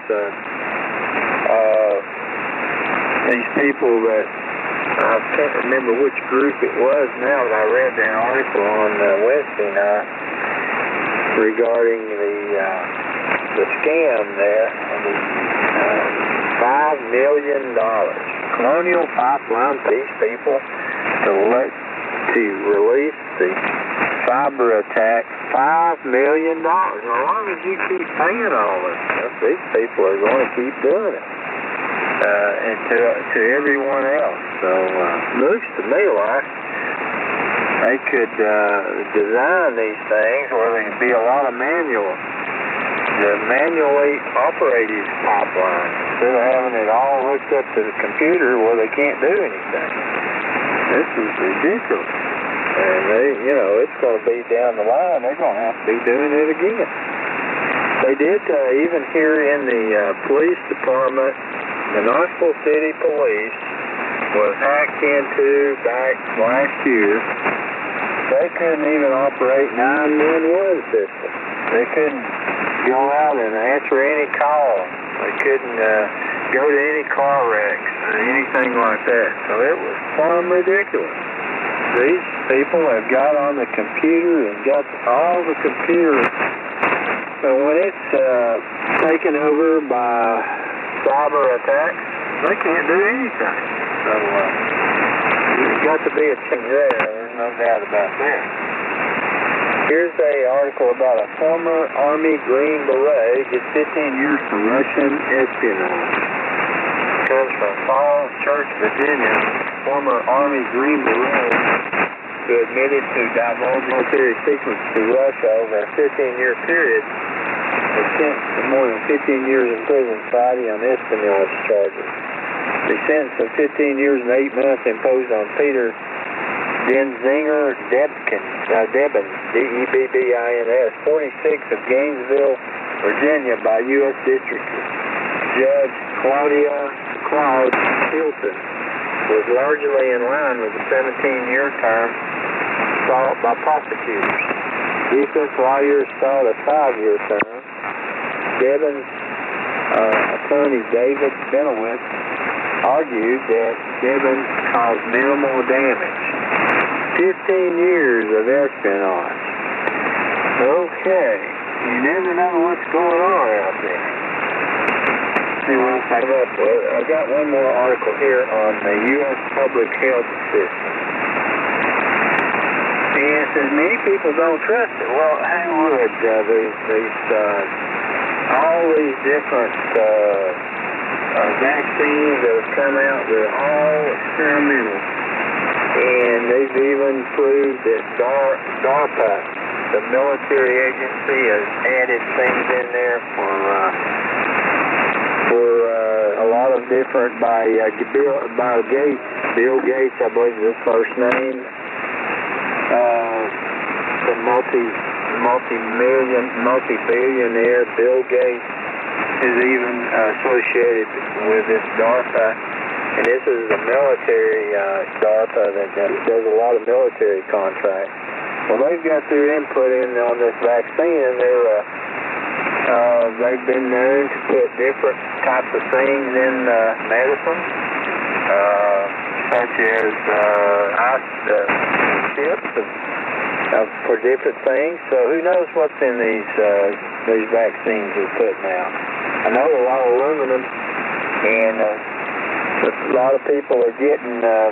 these people that I can't remember which group it was now, but I read their article on Wednesday night regarding the scam there, $5 million. Colonial Pipeline pays people to release the cyber attack, $5 million. As long as you keep paying all this stuff, these people are going to keep doing it. And to everyone else. So looks to me like they could design these things where there'd be a lot of manually operated pipelines instead of having it all hooked up to the computer where they can't do anything. This is ridiculous. And it's going to be down the line. They're going to have to be doing it again. They did even here in the police department. The Knoxville City Police was hacked into back last year. They couldn't even operate 911 system. They couldn't go out and answer any calls. They couldn't go to any car wrecks or anything like that. So it was plumb ridiculous. These people have got on the computer and got all the computers. So when it's taken over by cyber attacks, they can't do anything. So there's got to be a change there. There's no doubt about that. Here's an article about a former Army Green Beret gets 15 years for Russian espionage. It comes from Falls Church, Virginia. Former Army Green Beret who admitted to divulging military secrets to Russia over a 15-year period was sentenced to more than 15 years in prison Friday on espionage charges. The sentence of 15 years and 8 months imposed on Peter Denzinger Debbins, D-E-B-B-I-N-S, 46 of Gainesville, Virginia, by U.S. District Judge Claude Hilton, was largely in line with the 17-year term sought by prosecutors. Defense lawyers sought a 5-year term. Debbins' attorney David Benowitz argued that Gibbons caused minimal damage. 15 years of espionage. Okay, you never know what's going on out there. See what else I come up with. I've got one more article here on the U.S. public health system. And it says many people don't trust it. Well, who would? All these different vaccines that have come out, they're all experimental. And they've even proved that DARPA, the military agency, has added things in there for a lot of different, by Gates, Bill Gates, I believe is his first name. The multi-billionaire Bill Gates is even associated with this DARPA, and this is the military DARPA that does a lot of military contracts. Well, they've got their input in on this vaccine, and they've been known to put different types of things in medicine, such as chips for different things. So who knows what's in these vaccines they're putting out? I know a lot of aluminum, and a lot of people are getting the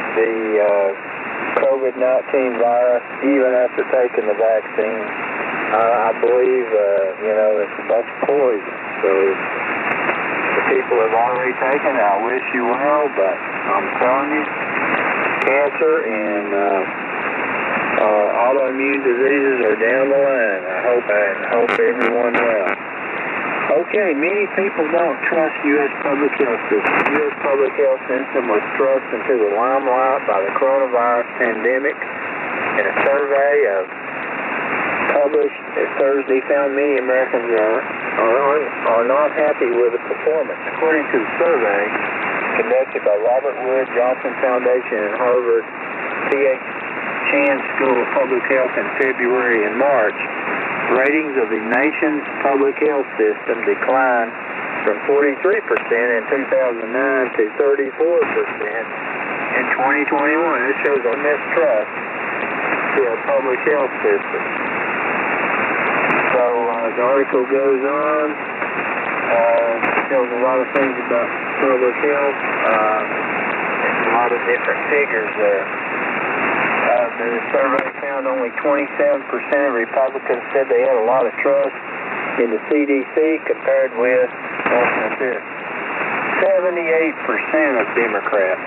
COVID-19 virus even after taking the vaccine. I believe, it's a bunch of poison. So the people have already taken it. I wish you well, but I'm telling you, cancer and autoimmune diseases are down the line. I hope everyone well. Okay, many people don't trust U.S. public health system. U.S. public health system was thrust into the limelight by the coronavirus pandemic. In a survey published Thursday, found many Americans are not happy with the performance. According to the survey conducted by Robert Wood Johnson Foundation and Harvard T.H. Chan School of Public Health in February and March, ratings of the nation's public health system declined from 43% in 2009 to 34% in 2021. This shows a mistrust to our public health system. So the article goes on, tells a lot of things about public health. There's a lot of different figures there. The survey found only 27% of Republicans said they had a lot of trust in the CDC compared with 78% of Democrats.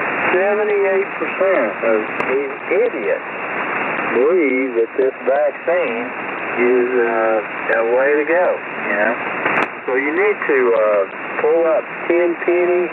78% of these idiots believe that this vaccine is a way to go, So you need to pull up Tenpenny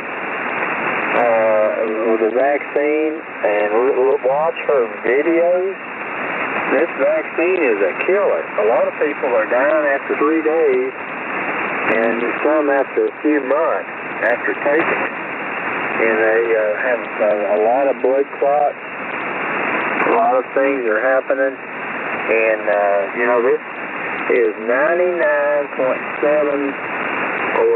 with the vaccine and watch her videos. This vaccine is a killer. A lot of people are dying after 3 days, and some after a few months after taking it. And they have a lot of blood clots. A lot of things are happening. And, this is 99.7 or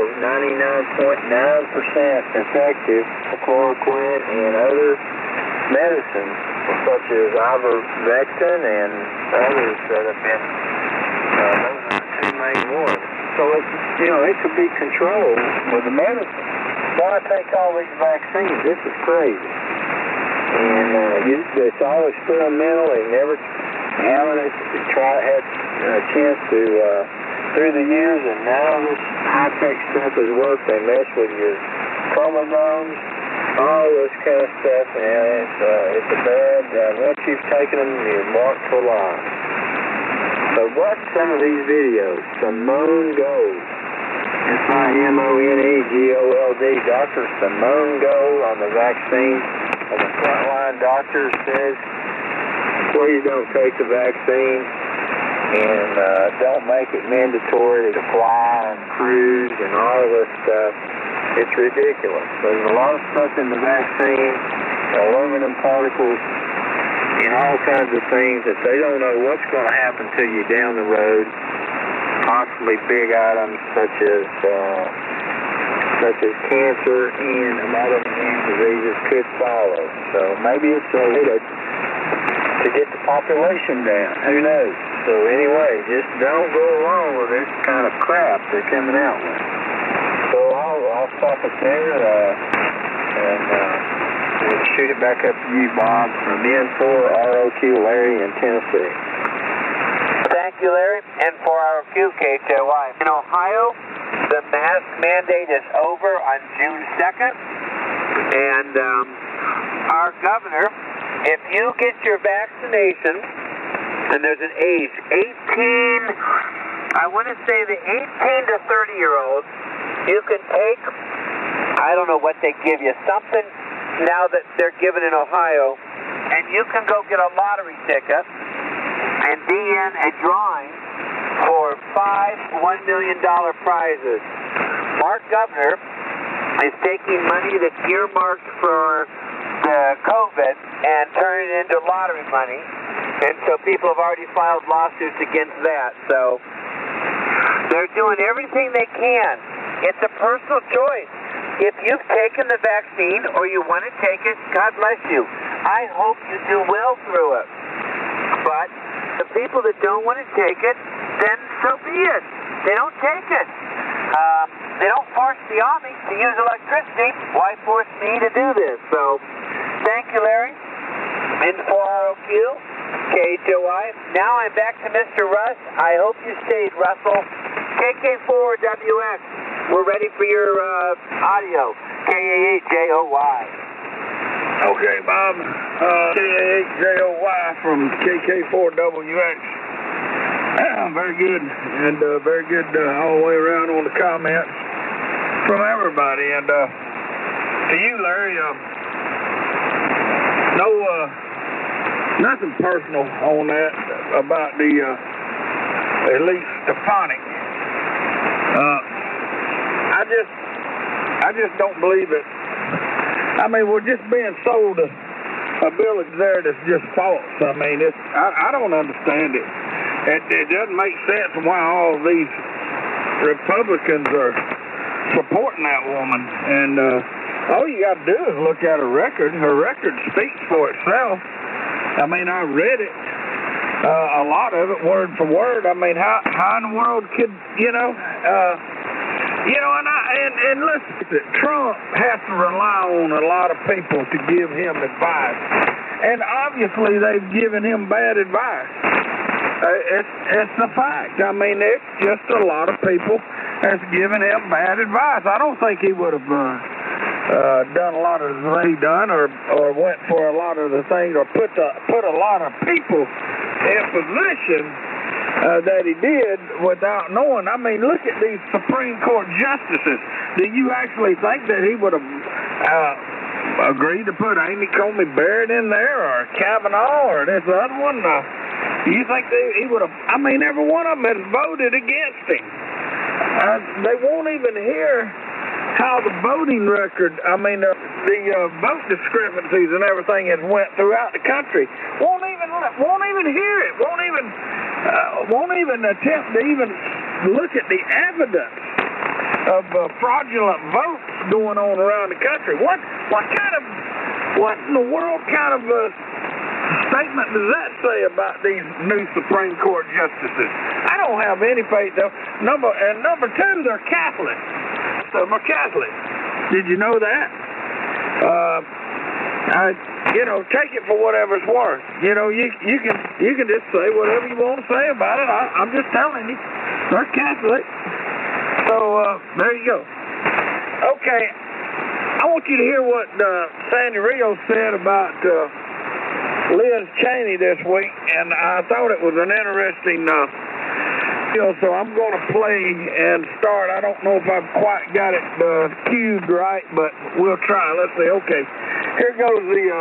99.9% effective for chloroquine and other medicines, such as ivermectin and others that have been, those are the two main ones. So, it could be controlled with the medicine. Why take all these vaccines? This is crazy. And it's all experimental. They never haven't had a chance to, through the years, and none of this high-tech stuff has worked. They mess with your chromosomes, all this kind of stuff, and it's a bad, once you've taken them, you're marked for life. So watch some of these videos. Simone Gold. SIMONEGOLD. Dr. Simone Gold on the vaccine. And the frontline doctor says, please don't take the vaccine. And don't make it mandatory to fly and cruise and all of this stuff. It's ridiculous. There's a lot of stuff in the vaccine, aluminum particles, and all kinds of things that they don't know what's going to happen to you down the road. Possibly big items such as such as cancer and autoimmune diseases could follow. So maybe it's a way to get the population down. Who knows? So anyway, just don't go along with this kind of crap they're coming out with. So I'll stop it there and shoot it back up to you, Bob, from N4ROQ Larry in Tennessee. Thank you, Larry. N4ROQ KHOY. In Ohio, the mask mandate is over on June 2nd, and our governor, if you get your vaccination, and there's an age, 18, I want to say the 18 to 30-year-olds, you can take, I don't know what they give you, something now that they're given in Ohio, and you can go get a lottery ticket and be in a drawing for 5 $1 million prizes. Our governor is taking money that's earmarked for the COVID and turning it into lottery money, and so people have already filed lawsuits against that. So they're doing everything they can. It's a personal choice. If you've taken the vaccine or you want to take it, God bless you. I hope you do well through it. But the people that don't want to take it, then so be it. They don't take it. They don't force the Army to use electricity. Why force me to do this? So, thank you, Larry. N4ROQ, KHOI. Now I'm back to Mr. Russ. I hope you stayed, Russell. KK4WX. We're ready for your audio. KA8JOY. Okay, Bob. KA8JOY from KK4WX. Very good, and very good all the way around on the comments from everybody. And to you, Larry, nothing personal on that about the Elise Stefanik. I just don't believe it. I mean, we're just being sold a village there that's just false. I mean, I don't understand it. It doesn't make sense why all these Republicans are supporting that woman. And all you got to do is look at her record. Her record speaks for itself. I mean, I read it, a lot of it, word for word. I mean, how in the world could, and listen, Trump has to rely on a lot of people to give him advice. And obviously they've given him bad advice. It's a fact. I mean, it's just a lot of people that's given him bad advice. I don't think he would have done a lot of the things he done or went for a lot of the things or put a lot of people in position that he did without knowing. I mean, look at these Supreme Court justices. Do you actually think that he would have agreed to put Amy Coney Barrett in there or Kavanaugh or this other one? You think he would have? I mean, every one of them has voted against him. They won't even hear how the voting record, I mean, the vote discrepancies and everything has went throughout the country. Won't even hear it. Won't even attempt to even look at the evidence of fraudulent votes going on around the country. What in the world kind of statement does that say about these new Supreme Court justices? I don't have any faith though. Number two, they're Catholic. So they're Catholic. Did you know that? Take it for whatever it's worth. You can just say whatever you want to say about it. I'm just telling you, they're Catholic. So there you go. Okay, I want you to hear what Sandy Rios said about Liz Cheney this week, and I thought it was an interesting deal. So I'm going to play and start. I don't know if I've quite got it cued right, but we'll try. Let's see. Okay, here goes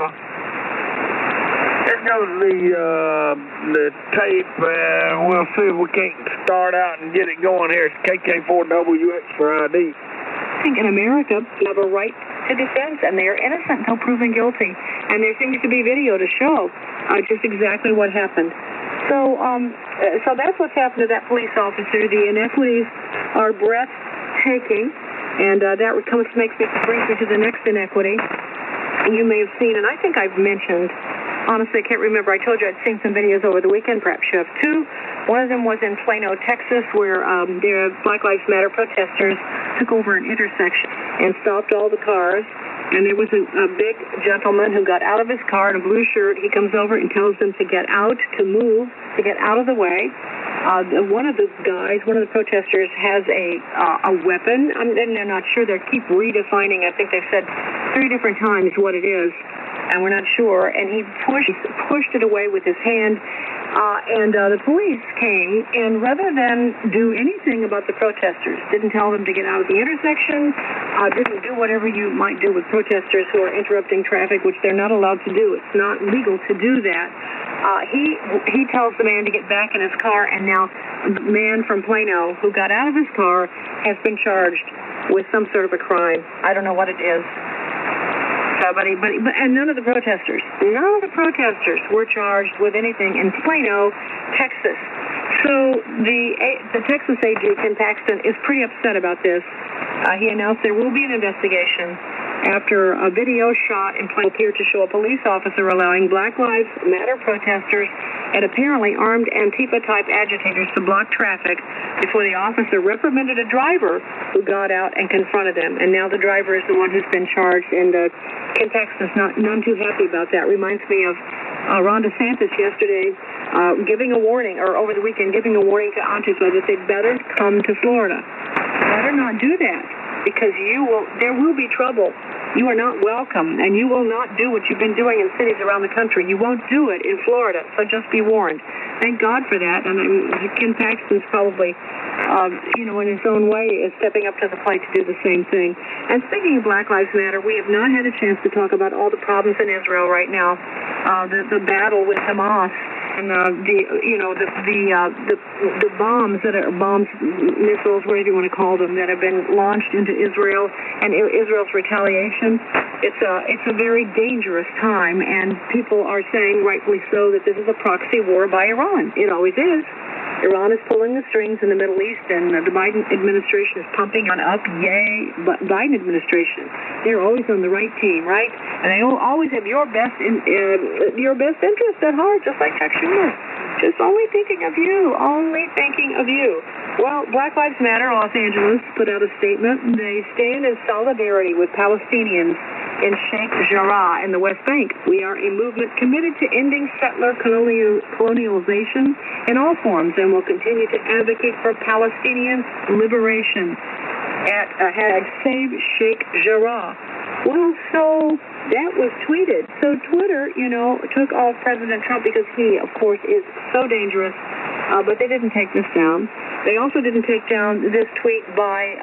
the tape, and we'll see if we can't start out and get it going here. It's KK4WX for ID. I think in America, you have a right to defense, and they are innocent until proven guilty. And there seems to be video to show just exactly what happened. So that's what's happened to that police officer. The inequities are breathtaking. And that brings me to the next inequity. You may have seen, and I think I've mentioned, honestly, I can't remember. I told you I'd seen some videos over the weekend. Perhaps you have too. One of them was in Plano, Texas, where the Black Lives Matter protesters took over an intersection and stopped all the cars. And there was a big gentleman who got out of his car in a blue shirt. He comes over and tells them to get out, to move, to get out of the way. One of the protesters has a weapon. I'm not sure. They keep redefining. I think they've said 3 different times what it is, and we're not sure. And he pushed it away with his hand. And the police came, and rather than do anything about the protesters, didn't tell them to get out of the intersection, didn't do whatever you might do with protesters who are interrupting traffic, which they're not allowed to do. It's not legal to do that. He tells the man to get back in his car, and now the man from Plano who got out of his car has been charged with some sort of a crime. I don't know what it is. And none of the protesters were charged with anything in Plano, Texas. So the Texas AG, Ken Paxton, is pretty upset about this. He announced there will be an investigation after a video shot in Plano appeared to show a police officer allowing Black Lives Matter protesters and apparently armed Antifa-type agitators to block traffic before the officer reprimanded a driver who got out and confronted them. And now the driver is the one who's been charged, and Ken Paxton's none too happy about that. Reminds me of Ron DeSantis yesterday giving a warning, or over the weekend giving a warning to Antifa that they'd better come to Florida. Better not do that, because there will be trouble. You are not welcome, and you will not do what you've been doing in cities around the country. You won't do it in Florida, so just be warned. Thank God for that, and Ken Paxton's probably, in his own way, is stepping up to the plate to do the same thing. And speaking of Black Lives Matter, we have not had a chance to talk about all the problems in Israel right now, the battle with Hamas. And the bombs that are missiles, whatever you want to call them, that have been launched into Israel and Israel's retaliation. It's a very dangerous time, and people are saying, rightfully so, that this is a proxy war by Iran. It always is. Iran is pulling the strings in the Middle East, and the Biden administration is pumping on up. Yay, Biden administration. They're always on the right team, right? And they always have your best interest at heart, just like Chuck Schumer. Just only thinking of you. Well, Black Lives Matter Los Angeles put out a statement. They stand in solidarity with Palestinians in Sheikh Jarrah in the West Bank. We are a movement committed to ending settler colonialization in all forms, and will continue to advocate for Palestinian liberation at #Save Sheikh Jarrah. Well, so that was tweeted. So Twitter, took off President Trump because he, of course, is so dangerous. But they didn't take this down. They also didn't take down this tweet by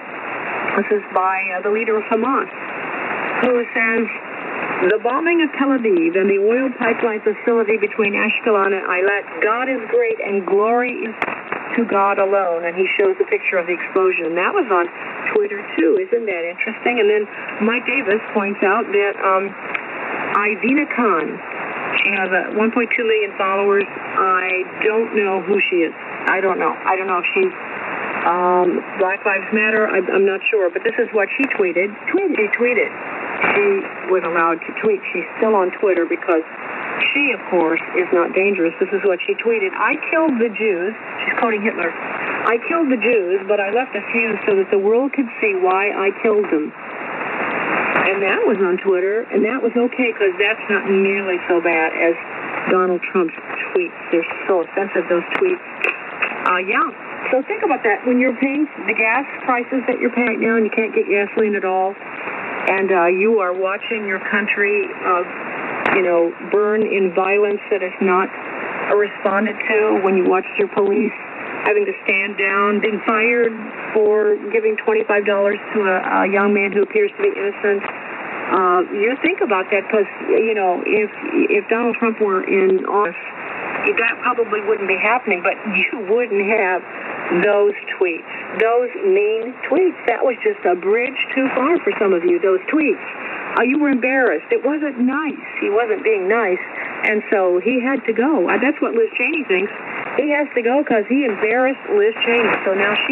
the leader of Hamas, who says, the bombing of Tel Aviv and the oil pipeline facility between Ashkelon and Eilat, God is great and glory is to God alone. And he shows a picture of the explosion. And that was on Twitter, too. Isn't that interesting? And then Mike Davis points out that Ivina Khan, she has 1.2 million followers. I don't know who she is. I don't know if she's Black Lives Matter. I'm not sure. But this is what she tweeted. She was allowed to tweet. She's still on Twitter because she, of course, is not dangerous. This is what she tweeted. I killed the Jews. She's quoting Hitler. I killed the Jews, but I left a few so that the world could see why I killed them. And that was on Twitter, and that was okay because that's not nearly so bad as Donald Trump's tweets. They're so offensive, those tweets. So think about that. When you're paying the gas prices that you're paying right now and you can't get gasoline at all, and you are watching your country, burn in violence that is not responded to, when you watched your police having to stand down, being fired for giving $25 to a young man who appears to be innocent. You think about that because, if Donald Trump were in office, that probably wouldn't be happening, but you wouldn't have those tweets, those mean tweets. That was just a bridge too far for some of you, those tweets. You were embarrassed. It wasn't nice. He wasn't being nice, and so he had to go. That's what Liz Cheney thinks. He has to go because he embarrassed Liz Cheney. So now she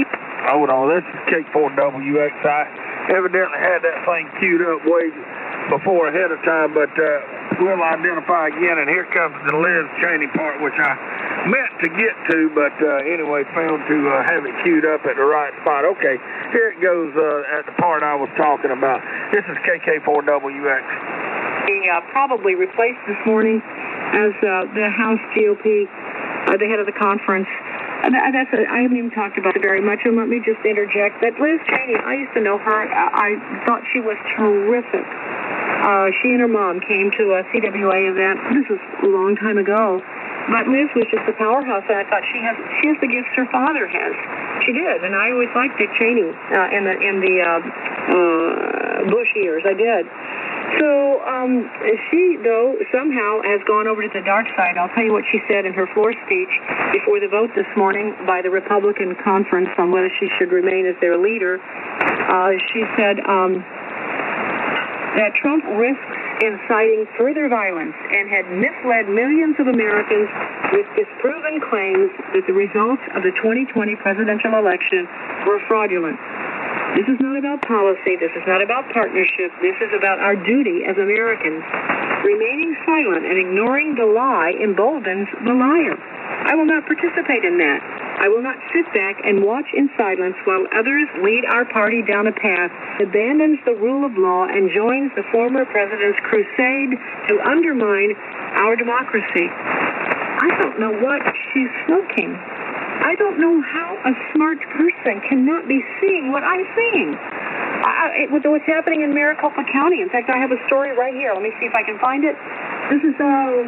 hold on. This is K4WX. I evidently had that thing queued up way before ahead of time, but we'll identify again. And here comes the Liz Cheney part, which I meant to get to, but anyway, failed to have it queued up at the right spot. Okay, here it goes at the part I was talking about. This is KK4WX. He probably replaced this morning as the House GOP, the head of the conference. I haven't even talked about it very much, and let me just interject that Liz Cheney, I used to know her. I thought she was terrific. She and her mom came to a CWA event. This was a long time ago. But Liz was just a powerhouse, and I thought she has the gifts her father has. She did, and I always liked Dick Cheney in the Bush years. I did. So she, though, somehow has gone over to the dark side. I'll tell you what she said in her floor speech before the vote this morning by the Republican conference on whether she should remain as their leader. She said that Trump risks inciting further violence and had misled millions of Americans with disproven claims that the results of the 2020 presidential election were fraudulent. This is not about policy. This is not about partnership. This is about our duty as Americans. Remaining silent and ignoring the lie emboldens the liar. I will not participate in that. I will not sit back and watch in silence while others lead our party down a path that abandons the rule of law and joins the former president's crusade to undermine our democracy. I don't know what she's smoking. I don't know how a smart person cannot be seeing what I'm seeing. With what's happening in Maricopa County. In fact, I have a story right here. Let me see if I can find it. This is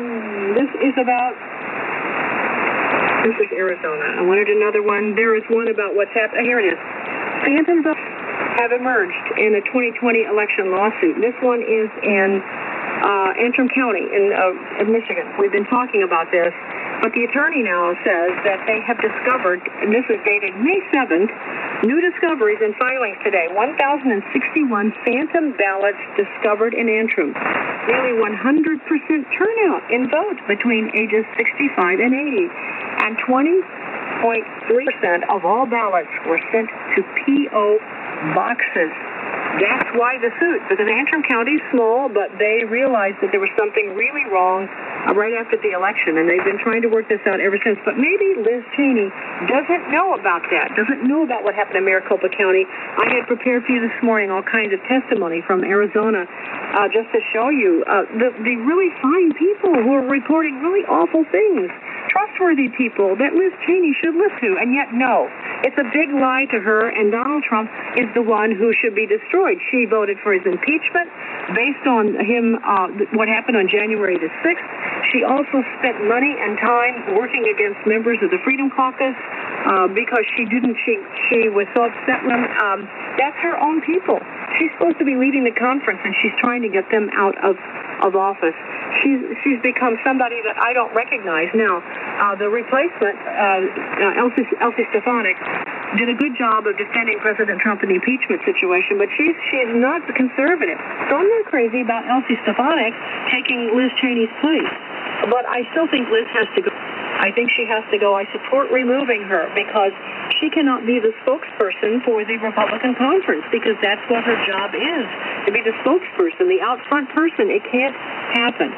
Arizona. I wanted another one. There is one about what's happening. Here it is. Phantom votes have emerged in a 2020 election lawsuit. This one is in Antrim County in Michigan. We've been talking about this. But the attorney now says that they have discovered, and this is dated May 7th, new discoveries and filings today, 1,061 phantom ballots discovered in Antrim. Nearly 100% turnout in vote between ages 65 and 80. And 20.3% of all ballots were sent to P.O. boxes. That's why the suit, because Antrim County is small, but they realized that there was something really wrong right after the election, and they've been trying to work this out ever since. But maybe Liz Cheney doesn't know about that, doesn't know about what happened in Maricopa County. I had prepared for you this morning all kinds of testimony from Arizona just to show you the really fine people who are reporting really awful things. Trustworthy people that Liz Cheney should listen to, and yet no. It's a big lie to her, and Donald Trump is the one who should be destroyed. She voted for his impeachment based on him, what happened on January the 6th. She also spent money and time working against members of the Freedom Caucus because she was so upset with them. That's her own people. She's supposed to be leading the conference, and she's trying to get them out of office. She's become somebody that I don't recognize now. The replacement, Elsie Stefanik, did a good job of defending President Trump in the impeachment situation, but she is not the conservative. So I'm not crazy about Elsie Stefanik taking Liz Cheney's place. But I still think Liz has to go. I think she has to go. I support removing her because she cannot be the spokesperson for the Republican conference because that's what her job is, to be the spokesperson, the out front person. It can't happen.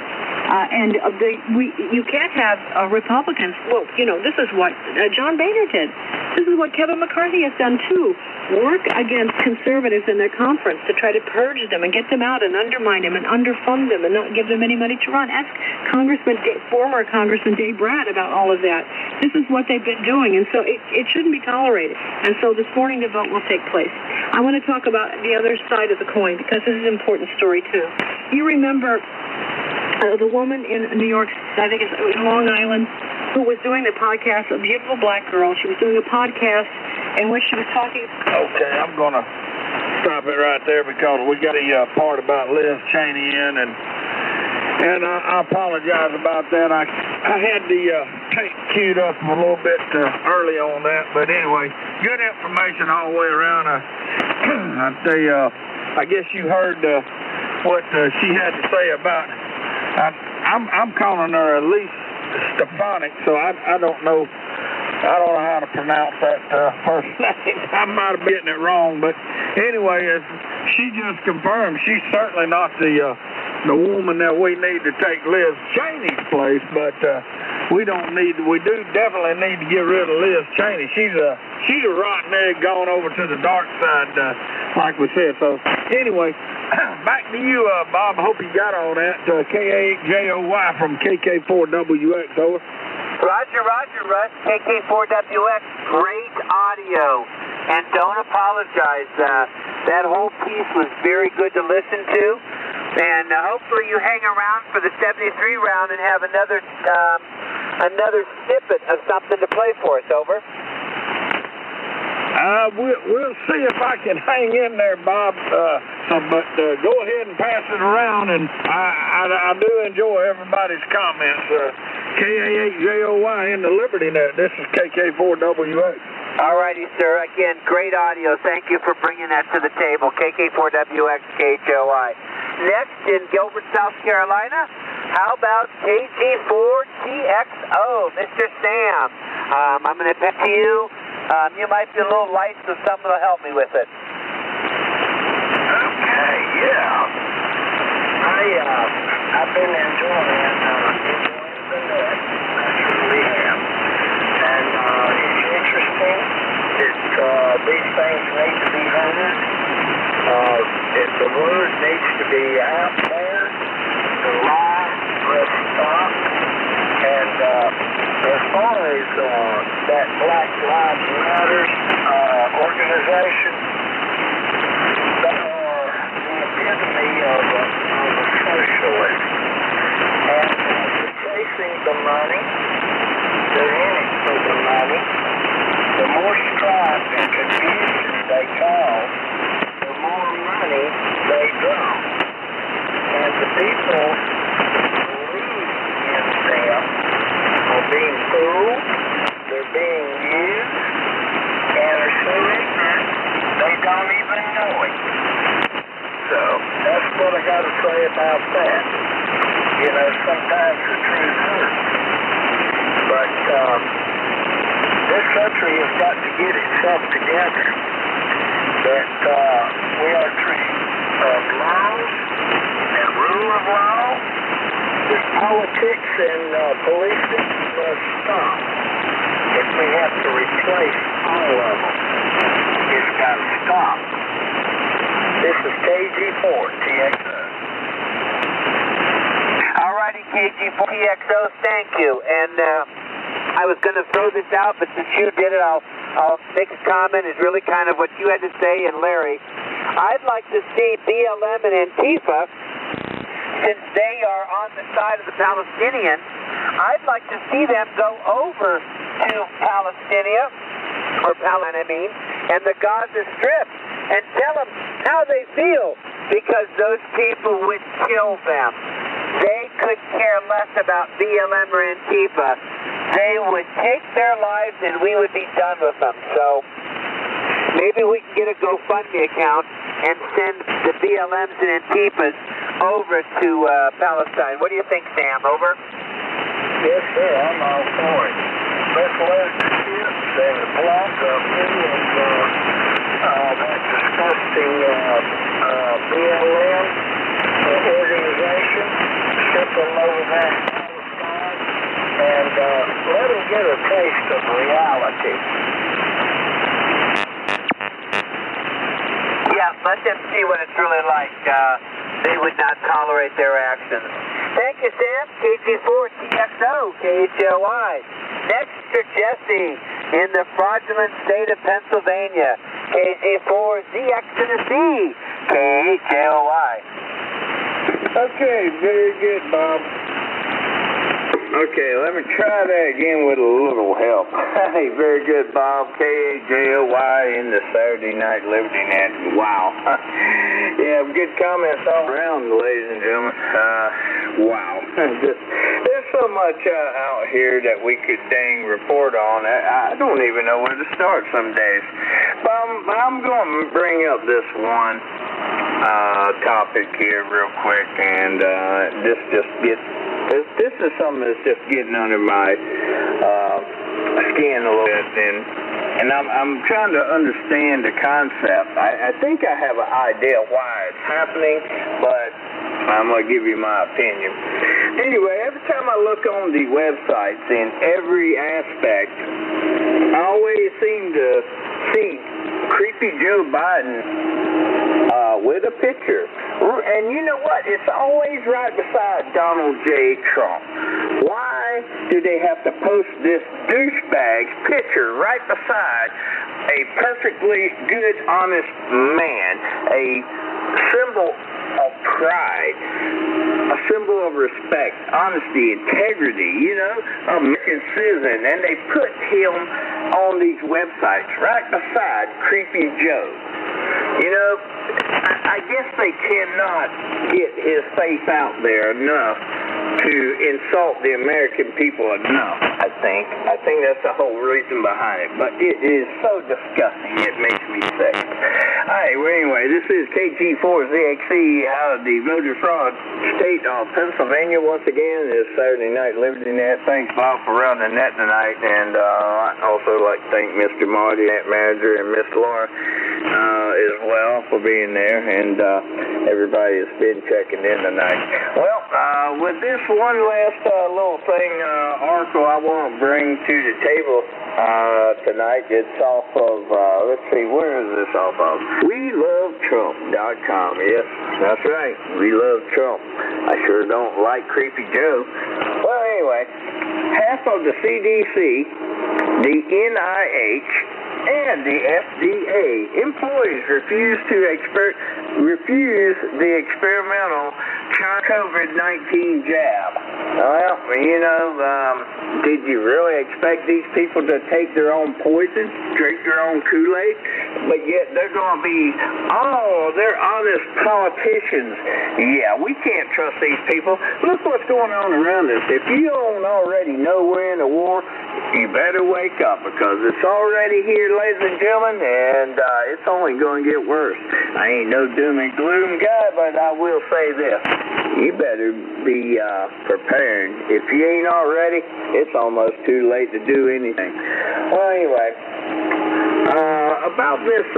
You can't have Republicans. Well, this is what John Boehner did. This is what Kevin McCarthy has done, too. Work against conservatives in their conference to try to purge them and get them out and undermine them and underfund them and not give them any money to run. Ask former Congressman Dave Bratt about all of that. This is what they've been doing, and so it shouldn't be tolerated. And so this morning the vote will take place. I want to talk about the other side of the coin because this is an important story, too. You remember the woman in New York, I think it was Long Island, who was doing the podcast, a beautiful black girl. She was doing a podcast in which she was talking. Okay, I'm going to stop it right there because we got a part about Liz Cheney in, and I apologize about that. I had the tape queued up a little bit early on that, but anyway, good information all the way around. I'd say, I guess you heard what she had to say about. I'm calling her Elise Stefanik, so I don't know I don't know how to pronounce that first name. I might have been getting it wrong, but anyway, she just confirmed she's certainly not the woman that we need to take Liz Cheney's place, but we do definitely need to get rid of Liz Cheney. She's a rotten egg going over to the dark side, like we said. So anyway, back to you, Bob. I hope you got all that. K-A-J-O-Y from KK4WX, over. Roger, Russ. KK4WX, great audio. And don't apologize. That whole piece was very good to listen to. And hopefully you hang around for the 73 round and have another snippet of something to play for us, over. We'll see if I can hang in there, Bob. But go ahead and pass it around, and I do enjoy everybody's comments. K-A-H-J-O-Y in the Liberty Net. This is KK4WX. All righty, sir. Again, great audio. Thank you for bringing that to the table. KK4WX, KHOI. Next, in Gilbert, South Carolina, how about KG4TXO, Mr. Sam? I'm going to pick to you. You might be a little light, so someone will help me with it. Okay, yeah. I've been enjoying the net. I truly have. And it's interesting. These things need to be heard. The word needs to be out there. The lie must stop. And as far as that Black Lives Matter organization, they are the epitome of a socialist. And they're chasing the money. They're in it for the money. The more strife and confusion they cause, the more money they draw. And the people who believe in them are being fooled, they're being used, and are so ignorant they don't even know it. So that's what I got to say about that. You know, sometimes the truth hurts. But this country has got to get itself together. That we are treated of laws and rule of law. This politics and policing must stop. If we have to replace all of them, it's got to stop. This is KG4TXO. All righty, KG4TXO, thank you. And I was going to throw this out, but since you did it, I'll make a comment. It's really kind of what you had to say, and Larry. I'd like to see BLM and Antifa, since they are on the side of the Palestinians, I'd like to see them go over to Palestine, and the Gaza Strip, and tell them how they feel, because those people would kill them. They could care less about BLM or Antifa. They would take their lives and we would be done with them. So maybe we can get a GoFundMe account and send the BLMs and Antifas over to Palestine. What do you think, Sam? Over? Yes, sir. I'm all for it. Let's let the ships and the block up that disgusting BLM organization, ship them over there to Palestine, and let them get a taste of reality. Yeah, let them see what it's really like. They would not tolerate their actions. Thank you, Sam. KG4TXO, KHOI. Next to Jesse in the fraudulent state of Pennsylvania. KG4ZX to the C, KHOI. Okay, very good, Bob. Okay, let me try that again with a little help. Hey, very good, Bob. KAJOY in the Saturday Night Liberty Net. Wow. Yeah, good comments all around, ladies and gentlemen. Wow. There's so much out here that we could dang report on. I don't even know where to start some days. But I'm going to bring up this one topic here real quick, and this is something that's just getting under my skin a little bit, and I'm trying to understand the concept. I think I have an idea why it's happening, but I'm going to give you my opinion. Anyway, every time I look on the websites in every aspect, I always seem to see creepy Joe Biden with a picture. And you know what? It's always right beside Donald J. Trump. Why do they have to post this douchebag's picture right beside a perfectly good, honest man, a symbol of pride, a symbol of respect, honesty, integrity, you know, American citizen, and they put him on these websites right beside Creepy Joe. You know, I guess they cannot get his face out there enough to insult the American people enough, I think. I think that's the whole reason behind it. But it is so disgusting, it makes me sick. Alright, well anyway, this is KG4ZXC out of the voter fraud state of Pennsylvania. Once again, it's Saturday Night Liberty Net. Thanks, Bob, for running the net tonight. And I'd also like to thank Mr. Marty, net manager, and Miss Laura as well for being there. And everybody has been checking in tonight. Well, with this one last little thing, article I want to bring to the table tonight, it's off of, let's see, where is this off of? WeLoveTrump.com. Yes, that's right. We love Trump. I sure don't like Creepy Joe. Well, anyway, half of the CDC, the NIH, and the FDA employees refuse the experimental COVID-19 jab. Well, you know, did you really expect these people to take their own poison, drink their own Kool-Aid? But yet they're going to be, they're honest politicians. Yeah, we can't trust these people. Look what's going on around us. If you don't already know we're in a war, you better wake up, because it's already here, ladies and gentlemen, and it's only going to get worse. I ain't no doom and gloom guy, but I will say this. You better be prepared. If you ain't already, it's almost too late to do anything. Well, anyway, about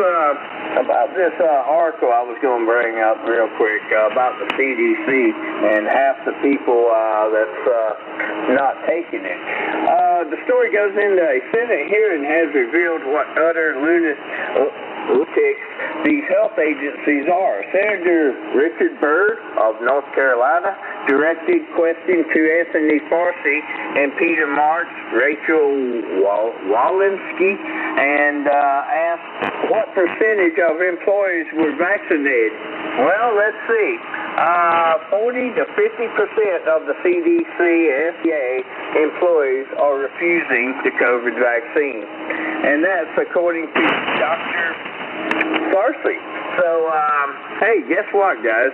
this article I was going to bring up real quick about the CDC and half the people that's not taking it. The story goes into a Senate hearing has revealed what utter lunatics these health agencies are. Senator Richard Burr of North Carolina directed questions to Anthony Fauci and Peter Marks, Rachel Walensky, and asked what percentage of employees were vaccinated. Well, let's see. 40 to 50% of the CDC and FDA employees are refusing the COVID vaccine. And that's according to Dr. Farsi. So, hey, guess what, guys?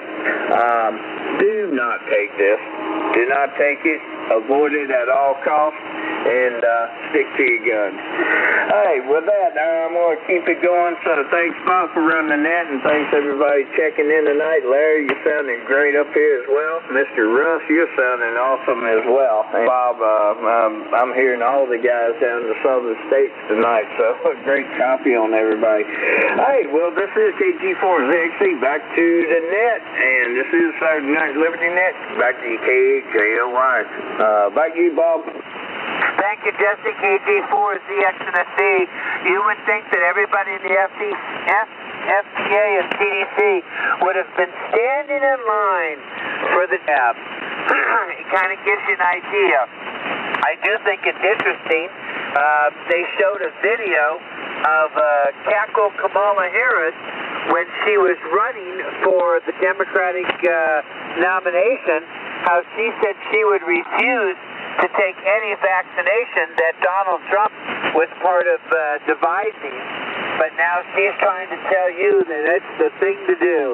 Do not take this. Do not take it. Avoid it at all costs. And stick to your guns. Hey, with that, I'm going to keep it going. So thanks, Bob, for running the net, and thanks everybody checking in tonight. Larry, you're sounding great up here as well. Mr. Russ, you're sounding awesome as well. And Bob, I'm hearing all the guys down in the southern states tonight, so great copy on everybody. Hey, well, this is KG4ZXC, back to the net, and this is Saturday Night Liberty Net. Back to you, KJLY. Back to you, Bob. Thank you, Jesse. KG4ZXC. You would think that everybody in the FDA and CDC would have been standing in line for the jab. It kind of gives you an idea. I do think it's interesting. They showed a video of Cackle Kamala Harris when she was running for the Democratic nomination, how she said she would refuse to take any vaccination that Donald Trump was part of devising, but now she's trying to tell you that it's the thing to do.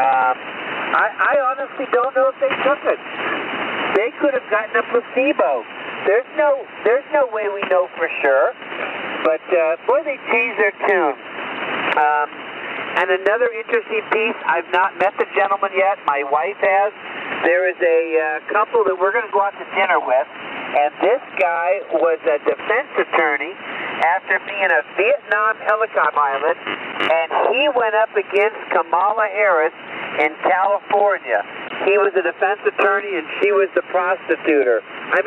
I honestly don't know if they took it. They could have gotten a placebo. There's no way we know for sure, but boy, they changed their tune. And another interesting piece, I've not met the gentleman yet. My wife has. There is a couple that we're going to go out to dinner with, And this guy was a defense attorney after being a Vietnam helicopter pilot, and he went up against Kamala Harris in California. He was a defense attorney, and she was the prosecutor.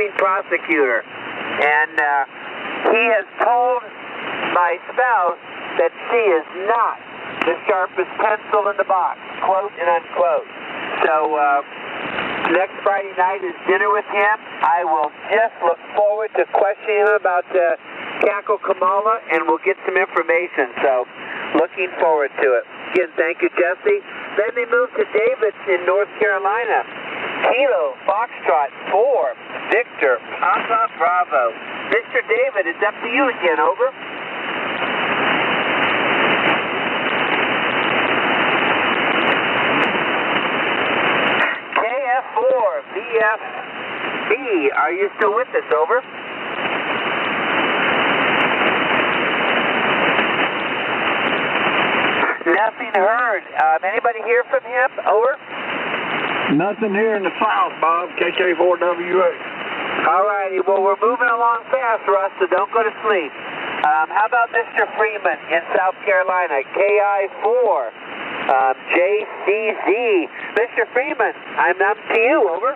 And he has told my spouse that she is not the sharpest pencil in the box, quote and unquote. So next Friday night is dinner with him. I will just look forward to questioning him about Cackle Kamala, and we'll get some information. So looking forward to it. Again, thank you, Jesse. Then they moved to David's in North Carolina. Kilo Foxtrot 4, Victor Papa Bravo. Mr. David, it's up to you again, over. KF4, VFB, are you still with us, over? Nothing heard. Anybody hear from him? Over. Nothing here in the south, Bob. KK4WX. All righty. Well, we're moving along fast, Russ, so don't go to sleep. How about Mr. Freeman in South Carolina? KI4, JCZ. Mr. Freeman, I'm up to you. Over.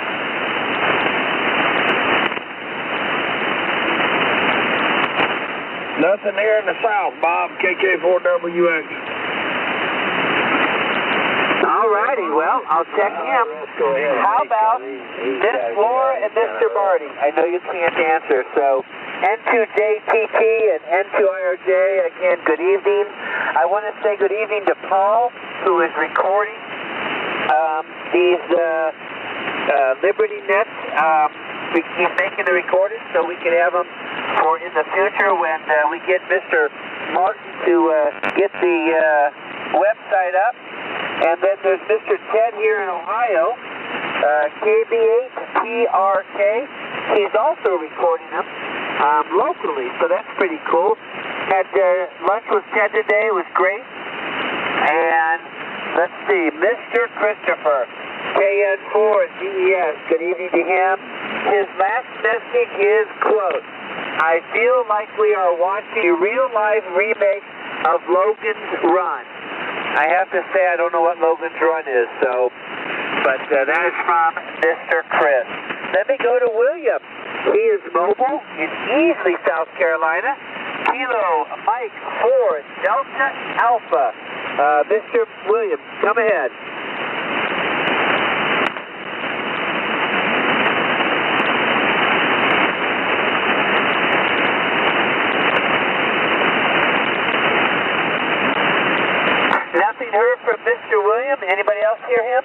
Nothing here in the south, Bob. KK4WX. All righty, well, I'll check him. How about Miss Flora and Mr. Marty? I know you can't answer, so N2JTT and N2IRJ, again, good evening. I want to say good evening to Paul, who is recording these Liberty Nets. He's making the recordings so we can have them for in the future when we get Mr. Martin to get the website up. And then there's Mr. Ted here in Ohio, KB8PRK. He's also recording them locally, so that's pretty cool. Had lunch with Ted today. It was great. And let's see, Mr. Christopher, KN4DES. Good evening to him. His last message is, quote, I feel like we are watching a real-life remake of Logan's Run. I have to say I don't know what Logan's Run is, so, but that is from Mr. Chris. Let me go to William. He is mobile in Easley, South Carolina. Kilo Mike 4 Delta Alpha. Mr. William, come ahead. Nothing heard from Mr. William. Anybody else hear him?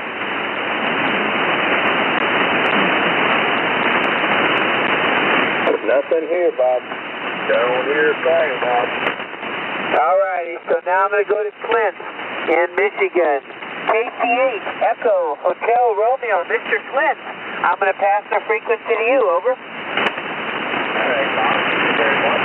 Nothing here, Bob. Don't hear a thing, Bob. All righty, so now I'm going to go to Clint in Michigan. KC8 Echo Hotel Romeo, Mr. Clint. I'm going to pass the frequency to you, over. All right, Bob. Thank you very much.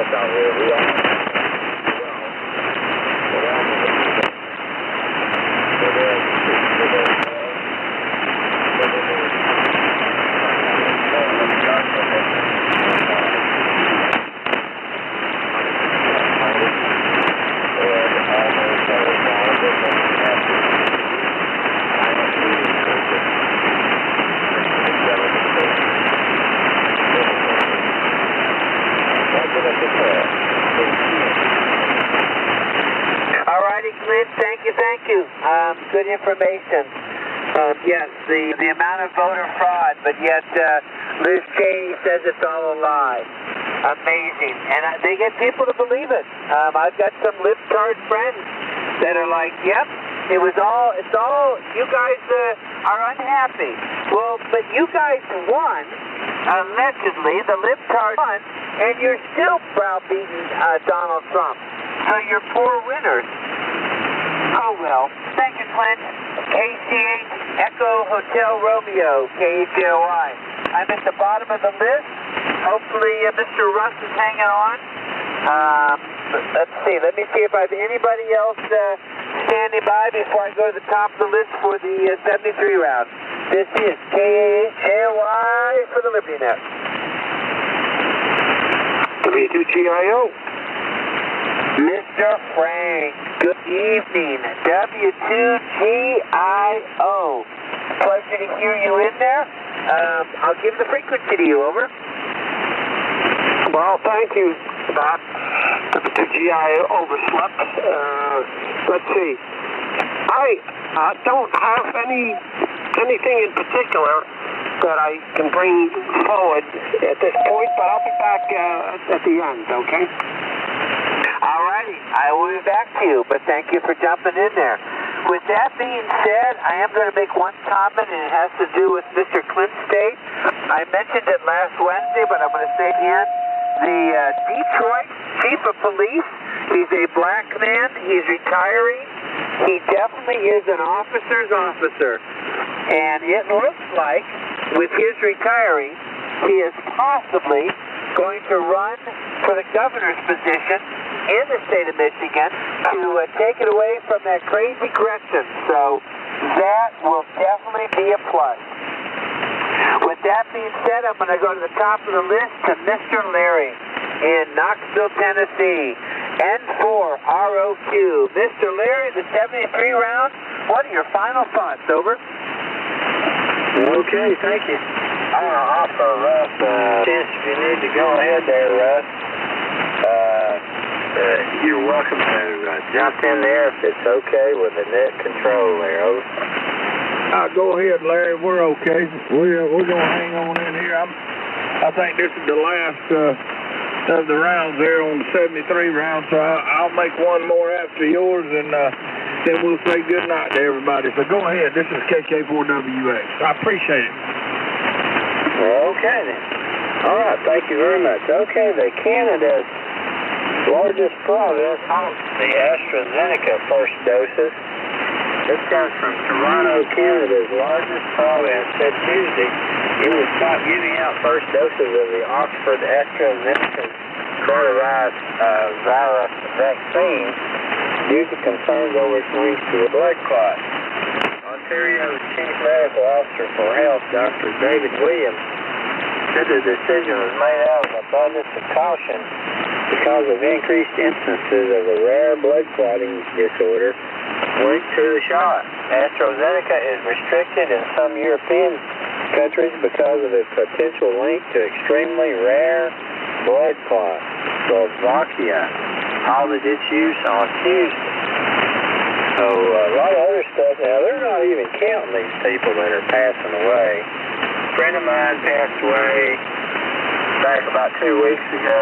that's not real. We all Thank you. Good information. Yes, the amount of voter fraud, but yet Liz Cheney says it's all a lie. Amazing. And they get people to believe it. I've got some libtard friends that are like, yep, it's all, you guys are unhappy. Well, but you guys won, allegedly, the libtard won, and you're still browbeating Donald Trump. So you're poor winners. Oh, well. Thank you, Clint. KCH Echo Hotel Romeo, KHLY. I'm at the bottom of the list. Hopefully Mr. Russ is hanging on. Let's see. Let me see if I have anybody else standing by before I go to the top of the list for the 73 round. This is KHLY for the Liberty Net. W2GIO. Mr. Frank, good evening. W2GIO. Pleasure to hear you in there. I'll give the frequency to you, over. Well, thank you, Bob. W2GIO overslept. Let's see. I don't have anything in particular that I can bring forward at this point, but I'll be back at the end, okay? Alrighty, I will be back to you, but thank you for jumping in there. With that being said, I am going to make one comment, and it has to do with Mr. Clint State. I mentioned it last Wednesday, but I'm going to say it again. The Detroit chief of police, he's a black man, he's retiring. He definitely is an officer's officer. And it looks like, with his retiring, he is possibly going to run for the governor's position in the state of Michigan to take it away from that crazy Gretchen. So that will definitely be a plus. With that being said, I'm going to go to the top of the list to Mr. Larry in Knoxville, Tennessee. N4ROQ. Mr. Larry, the 73 round, what are your final thoughts? Over. Okay, thank you. I'm going to offer Russ chance if you need to go ahead there, Russ. You're welcome to jump in there if it's okay with the net control there, over. Go ahead, Larry. We're okay. We're going to hang on in here. I think this is the last of the rounds there on the 73 round, so I'll make one more after yours, and then we'll say good night to everybody. So go ahead. This is KK4WX. I appreciate it. Okay, then. All right, thank you very much. Okay, the Canada's largest province hosts the AstraZeneca first doses. This comes from Toronto, Canada's largest province, said Tuesday it would stop giving out first doses of the Oxford AstraZeneca coronavirus vaccine due to concerns over its links to the blood clot. Ontario's Chief Medical Officer for Health, Dr. David Williams, said the decision was made out of abundance of caution because of increased instances of a rare blood clotting disorder linked to the shot. AstraZeneca is restricted in some European countries because of its potential link to extremely rare blood clots. Slovakia halted its use on Tuesday. So a lot of other stuff. Now, they're not even counting these people that are passing away. A friend of mine passed away back about 2 weeks ago.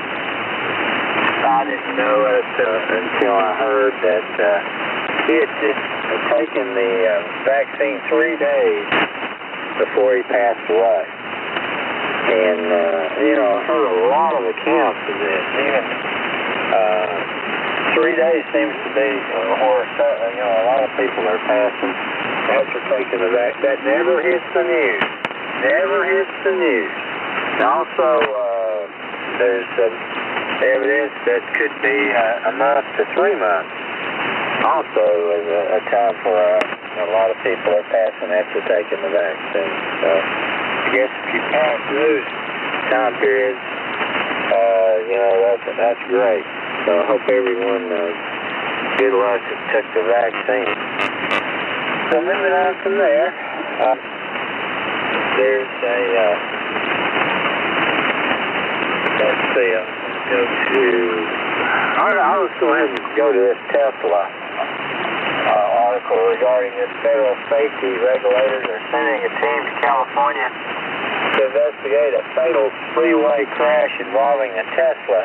I didn't know it until I heard that he had just taken the vaccine 3 days before he passed away. And, I heard a lot of accounts of this. Even 3 days seems to be where a lot of people are passing after taking the vaccine. That never hits the news. Never hits the news. And also, There's evidence that could be a month to 3 months. Also, is a time for a lot of people are passing after taking the vaccine. So, I guess if you pass those time periods, that's great. So I hope everyone good luck that took the vaccine. So moving on from there, there's a, let's see, I was going to go to this Tesla article regarding this federal safety regulators are sending a team to California to investigate a fatal freeway crash involving a Tesla.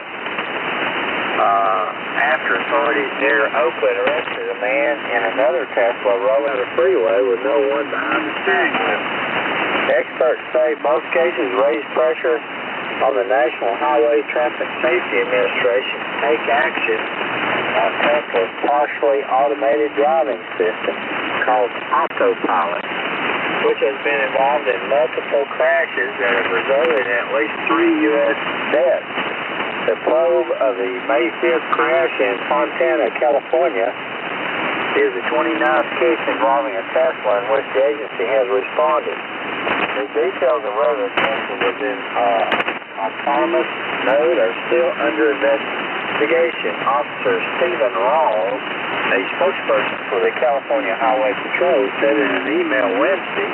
After authorities near Oakland arrested a man in another Tesla rolling the freeway with no one behind the steering wheel. Experts say both cases raised pressure on the National Highway Traffic Safety Administration to take action on Tesla's partially automated driving system called Autopilot, which has been involved in multiple crashes that have resulted in at least 3 U.S. deaths. The probe of the May 5th crash in Fontana, California, is the 29th case involving a Tesla in which the agency has responded. The details of whether the Tesla was in autonomous mode are still under investigation. Officer Stephen Rawls, a spokesperson for the California Highway Patrol, said in an email Wednesday,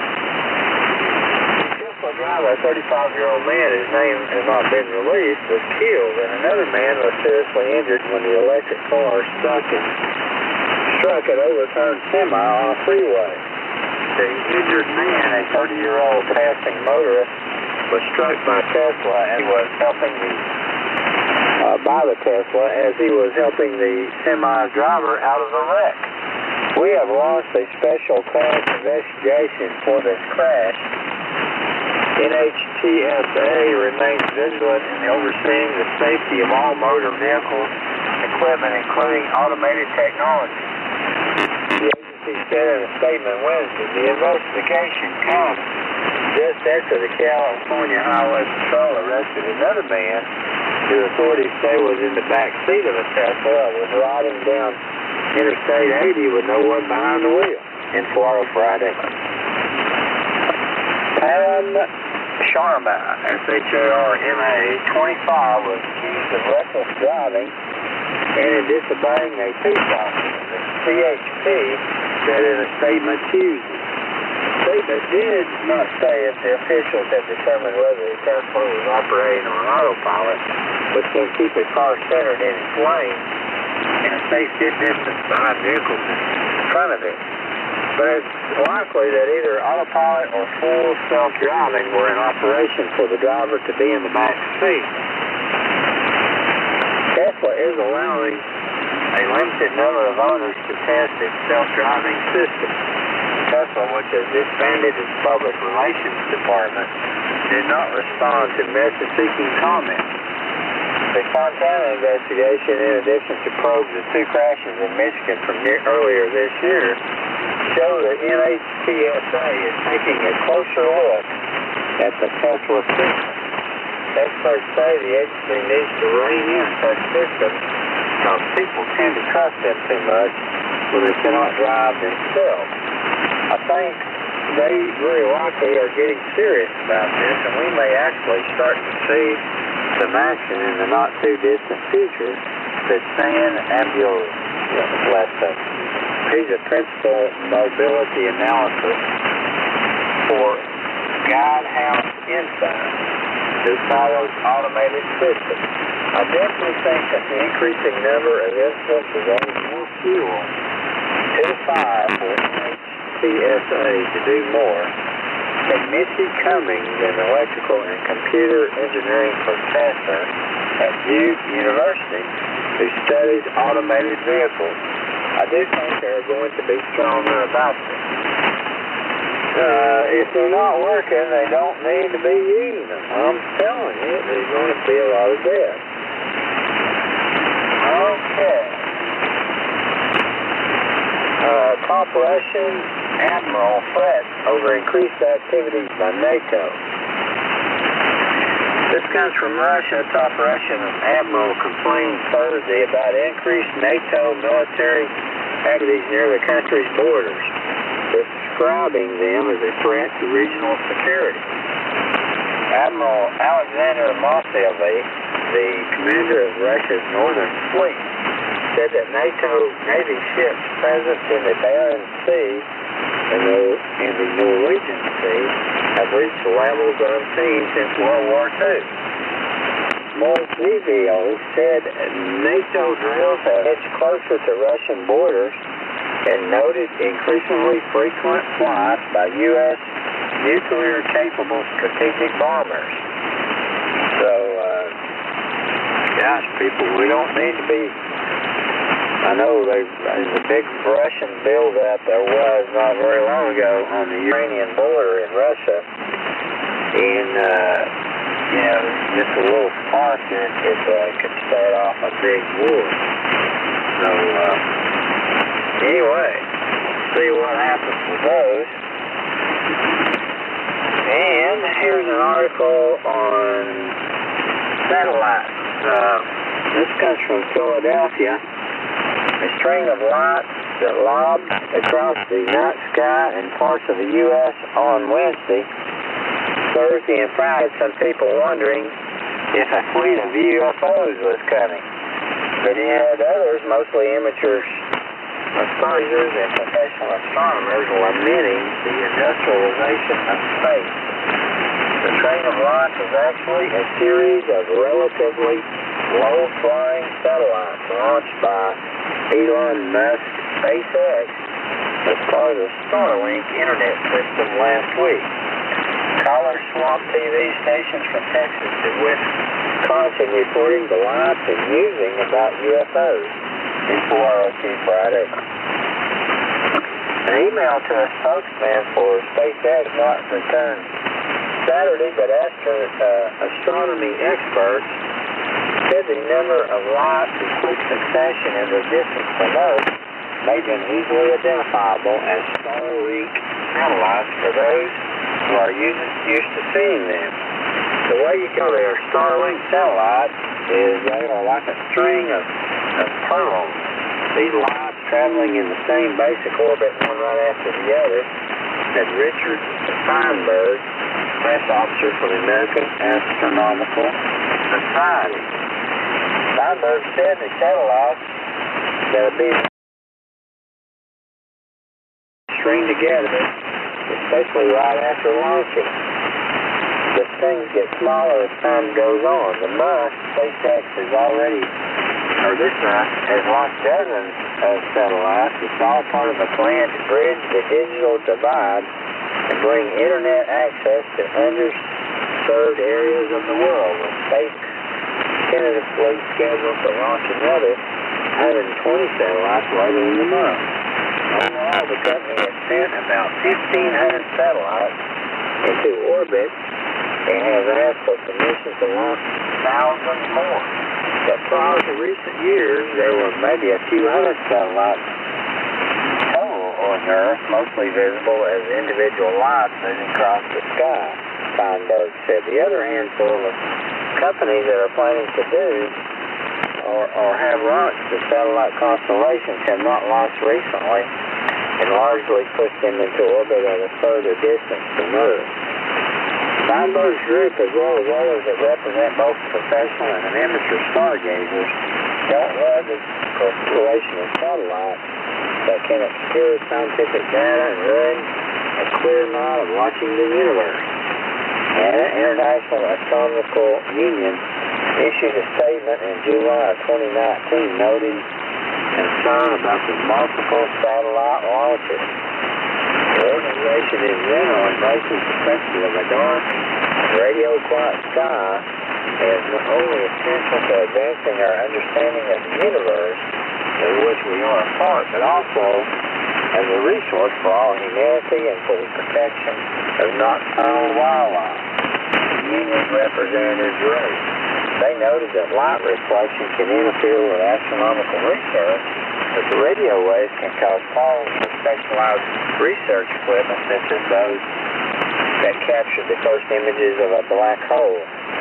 the driver, a 35-year-old man, his name has not been released, was killed, and another man was seriously injured when the electric car struck an overturned semi on a freeway. The injured man, a 30-year-old passing motorist, was struck by Tesla and was helping the semi driver out of the wreck. We have launched a special crash investigation for this crash. NHTSA remains vigilant in overseeing the safety of all motor vehicles equipment, including automated technology. The agency said in a statement Wednesday, the investigation comes just after the California Highway Patrol arrested another man who authorities say was in the back seat of a Tesla and was riding down Interstate 80 with no one behind the wheel in Florida Friday. Pam Sharma, S-H-A-R-M-A, 25, was accused of reckless driving and in disobeying a peace officer. The CHP said in a statement Tuesday. The statement did not say if the officials had determined whether the Tesla was operating on autopilot, which can keep a car centered in its lane and a safe distance behind vehicles in front of it. But it's likely that either autopilot or full self-driving were in operation for the driver to be in the back seat. Tesla is allowing a limited number of owners to test its self-driving system. Tesla, which has disbanded its public relations department, did not respond to message-seeking comments. The Fontana investigation, in addition to probes of 2 crashes in Michigan from earlier this year, show that NHTSA is taking a closer look at the Tesla system. Experts say the agency needs to rein in such systems because people tend to trust them too much when they cannot drive themselves. I think they very likely are getting serious about this, and we may actually start to see some action in the not-too-distant future that Stan Abdul, he's a principal mobility analysis for Guidehouse Insights, who follows automated systems. I definitely think that the increasing number of instances of more fuel to the fire for NHTSA to do more. And Missy Cummings, an electrical and computer engineering professor at Duke University, who studies automated vehicles, I do think they're going to be stronger about this. If they're not working, they don't need to be using them. I'm telling you, there's going to be a lot of death. Okay. Top Russian admiral frets over increased activities by NATO. This comes from Russia. Top Russian admiral complained Thursday about increased NATO military activities near the country's borders, describing them as a threat to regional security. Admiral Alexander Mossovy, the commander of Russia's Northern Fleet, said that NATO Navy ships present in the Barents Sea and the Norwegian Sea have reached levels unseen since World War II. Mossovy said NATO drills have edged closer to Russian borders and noted increasingly frequent flights by U.S. nuclear-capable strategic bombers. So, gosh, people, we don't need to be... I know there's a big Russian buildup there was not very long ago on the Ukrainian border in Russia. And, just a little spark here could start off a big war. So, anyway, see what happens with those. And here's an article on satellites. This comes from Philadelphia. A string of lights that lobbed across the night sky in parts of the U.S. on Wednesday, Thursday, and Friday had some people wondering if a fleet of UFOs was coming. But he had others, mostly amateur astronomers and professional astronomers, lamenting the industrialization of space. The train of lights is actually a series of relatively low-flying satellites launched by Elon Musk SpaceX as part of the Starlink internet system last week. Callers swamped TV stations from Texas to Wisconsin reporting the lights and musing about UFOs in 4:02 Friday. An email to a spokesman for SpaceX not returned Saturday, but astronomy experts said the number of lights in quick succession and the distance from Earth made them easily identifiable as Starlink satellites for those who are used to seeing them. The way you know they are Starlink satellites is they are like a string of pearls. These lights traveling in the same basic orbit, one right after the other, said Richard Feinberg, press officer for the American Astronomical Society. Feinberg said the satellites that are being stringed together, especially right after launching. The strings get smaller as time goes on. The Musk SpaceX has launched dozens of satellites. It's all part of a plan to bridge the digital divide and bring internet access to underserved areas of the world, with space tentatively scheduled to launch another 120 satellites later in the month. Overall, the company has sent about 1,500 satellites into orbit and has asked for permission to launch thousands more. But prior to recent years, there were maybe a few hundred satellites total on Earth, mostly visible as individual lights moving across the sky, Feinberg said. The other handful of companies that are planning to do or have launched the satellite constellations have not launched recently and largely pushed them into orbit at a further distance from Earth. Feinberg's group, as well as others that represent both professional and amateur stargazers, don't love the proliferation of satellites that can obscure scientific data and ruin a clear night of watching the universe. The International Astronomical Union issued a statement in July of 2019 noting concern about the multiple satellite launches. The organization in general embraces the principle of a dark, radio-quiet sky as not only essential to advancing our understanding of the universe in which we are a part, but also as a resource for all humanity and for the protection of nocturnal wildlife. The union representatives wrote. They noted that light reflection can interfere with astronomical research, but the radio waves can cause problems with specialized research equipment such as those that captured the first images of a black hole.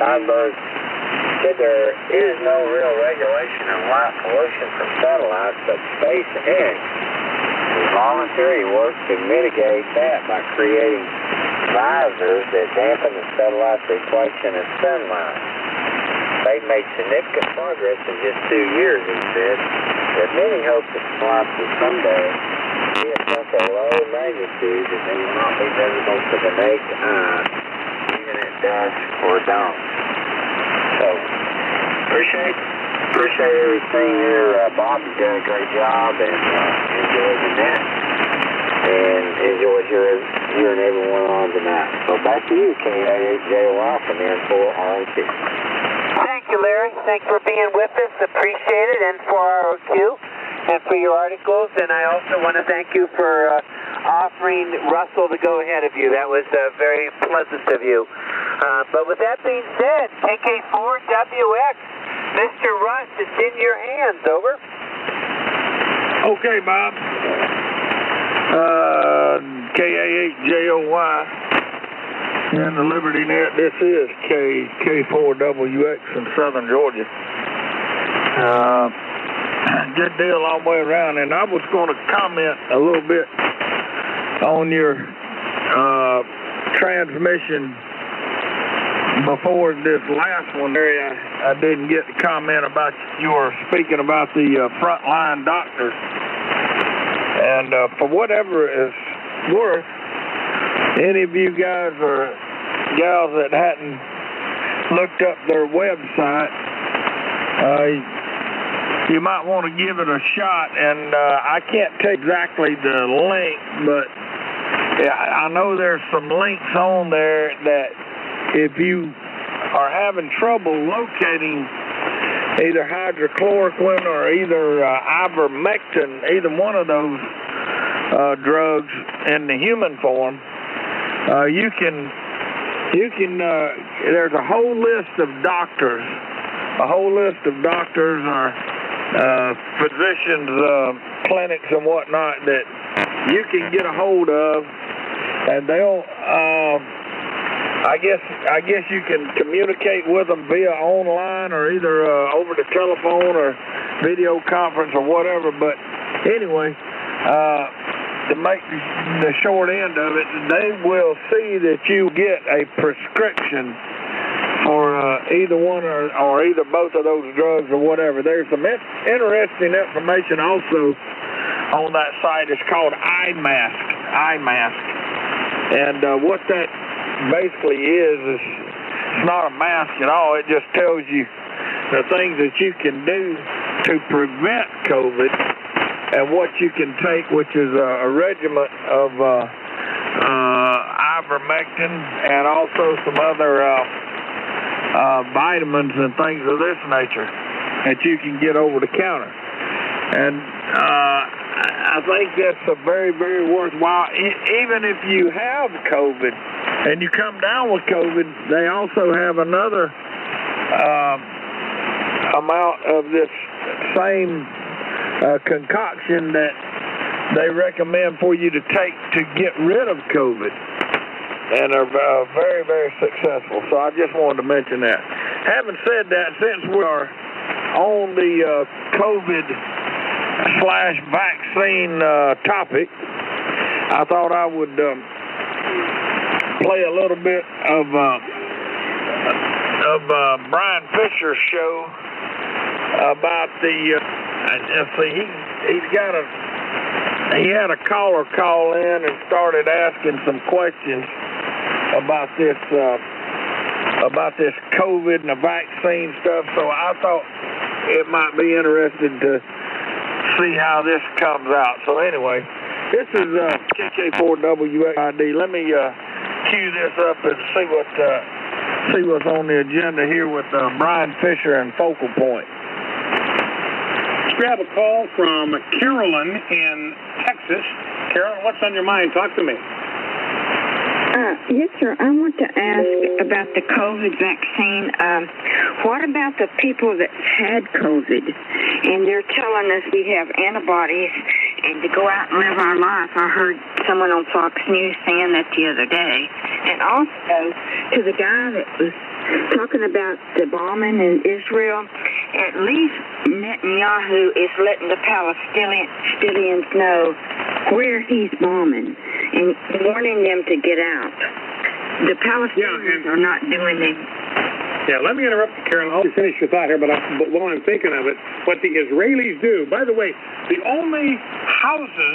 Cogburg said there is no real regulation of light pollution from satellites, but SpaceX is voluntary work to mitigate that by creating visors that dampen the satellite's reflection of sunlight. They've made significant progress in just 2 years, he said, that many hope the satellites will someday be at such a low magnitude that they will not be visible to the naked eye, even at dusk or dawn. So, appreciate everything here. Bob, you've done a great job, and enjoyed the net, and enjoyed you and everyone on tonight. So back to you, K88JOY from N4ROQ. Thank you, Larry. Thanks for being with us. Appreciate it, and for ROQ, and for your articles. And I also want to thank you for offering Russell to go ahead of you. That was very pleasant of you. But with that being said, KK4WX, Mr. Russ, it's in your hands. Over. Okay, Bob. KA8JOY and the Liberty Net. This is K4WX in Southern Georgia. Good deal all the way around. And I was going to comment a little bit on your transmission before this last one there. I didn't get to comment about you were speaking about the frontline doctors. And for whatever it's worth, any of you guys or gals that hadn't looked up their website, you might want to give it a shot. And I can't tell exactly the link, but I know there's some links on there that if you are having trouble locating either hydrochloroquine or either ivermectin, either one of those drugs in the human form, you can there's a whole list of doctors or physicians, clinics and whatnot that you can get a hold of, and they'll I guess you can communicate with them via online or either over the telephone or video conference or whatever. But anyway, to make the short end of it, they will see that you get a prescription for either one or either both of those drugs or whatever. There's some interesting information also on that site. It's called iMask. And what that basically is it's not a mask at all. It just tells you the things that you can do to prevent COVID and what you can take, which is a regimen of ivermectin and also some other vitamins and things of this nature that you can get over the counter. And I think that's a very, very worthwhile. Even if you have COVID and you come down with COVID, they also have another amount of this same concoction that they recommend for you to take to get rid of COVID. And are very, very successful. So I just wanted to mention that. Having said that, since we are on the COVID/vaccine topic, I thought I would play a little bit of Brian Fisher's show about the. He had a caller call in and started asking some questions about this COVID and the vaccine stuff. So I thought it might be interesting to see how this comes out. So anyway, this is KK4WXID. Let me cue this up and see what's on the agenda here with Brian Fisher and Focal Point. We have a call from Carolyn in Texas. Carolyn, what's on your mind? Talk to me. Yes, sir. I want to ask about the COVID vaccine. What about the people that had COVID? And they're telling us we have antibodies, and to go out and live our life. I heard someone on Fox News saying that the other day. And also, to the guy that was talking about the bombing in Israel, at least Netanyahu is letting the Palestinians know where he's bombing and warning them to get out. The Palestinians are not doing it. Yeah, let me interrupt you, Carolyn. I'll finish your thought here, but while I'm thinking of it, what the Israelis do, by the way, the only houses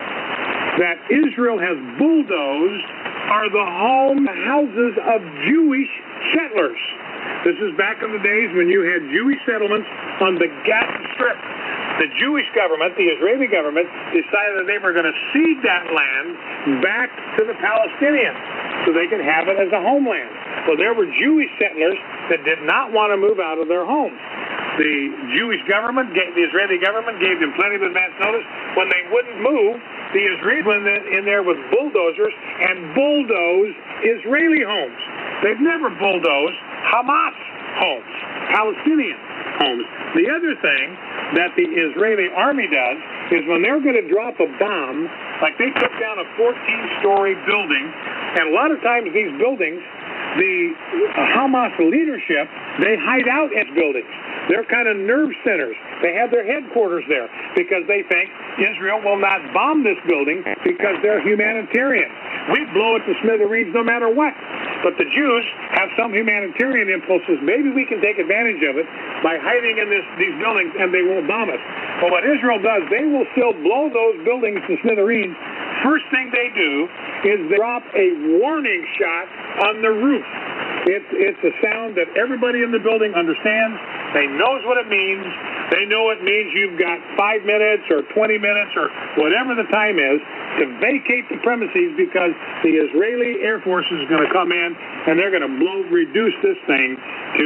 that Israel has bulldozed are the houses of Jewish settlers. This is back in the days when you had Jewish settlements on the Gaza Strip. The Jewish government, the Israeli government, decided that they were going to cede that land back to the Palestinians so they could have it as a homeland. Well, there were Jewish settlers that did not want to move out of their homes. The Jewish government, the Israeli government, gave them plenty of advance notice. When they wouldn't move, the Israelis went in there with bulldozers and bulldozed Israeli homes. They've never bulldozed Hamas homes, Palestinian homes. The other thing that the Israeli army does is when they're going to drop a bomb, like they took down a 14-story building, and a lot of times these buildings, the Hamas leadership, they hide out at buildings. They're kind of nerve centers. They have their headquarters there because they think Israel will not bomb this building because they're humanitarian. We blow it to smithereens no matter what. But the Jews have some humanitarian impulses. Maybe we can take advantage of it by hiding in these buildings and they won't bomb us. But what Israel does, they will still blow those buildings to smithereens. First thing they do is they drop a warning shot on the roof. It's a sound that everybody in the building understands. They knows what it means. They know it means you've got 5 minutes or 20 minutes or whatever the time is to vacate the premises because the Israeli Air Force is going to come in and they're going to reduce this thing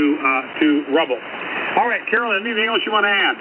to rubble. All right, Carolyn, anything else you want to add?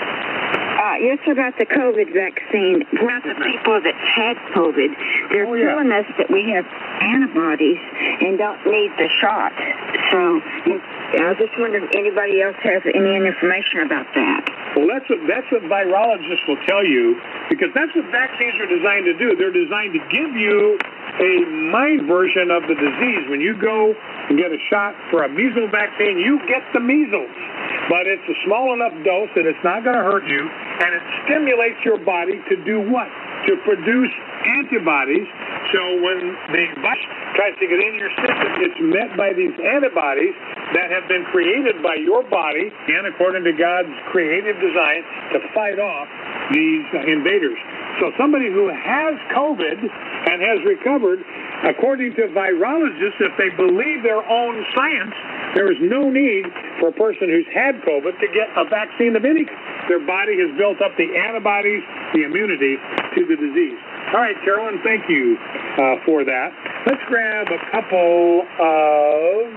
Yes, about the COVID vaccine. About the people that had COVID, they're telling us that we have antibodies and don't need the shot. So I was just wondering if anybody else has any information about that. Well, that's what virologists will tell you, because that's what vaccines are designed to do. They're designed to give you a mild version of the disease. When you go and get a shot for a measles vaccine, you get the measles. But it's a small enough dose that it's not going to hurt you, and it stimulates your body to do what? To produce antibodies. So when the virus tries to get in your system, it's met by these antibodies that have been created by your body, and according to God's creative design, to fight off these invaders. So somebody who has COVID and has recovered, according to virologists, if they believe their own science, there is no need for a person who's had COVID to get a vaccine of any kind. Their body has built up the antibodies, the immunity to the disease. All right, Carolyn, thank you for that. Let's grab a couple of...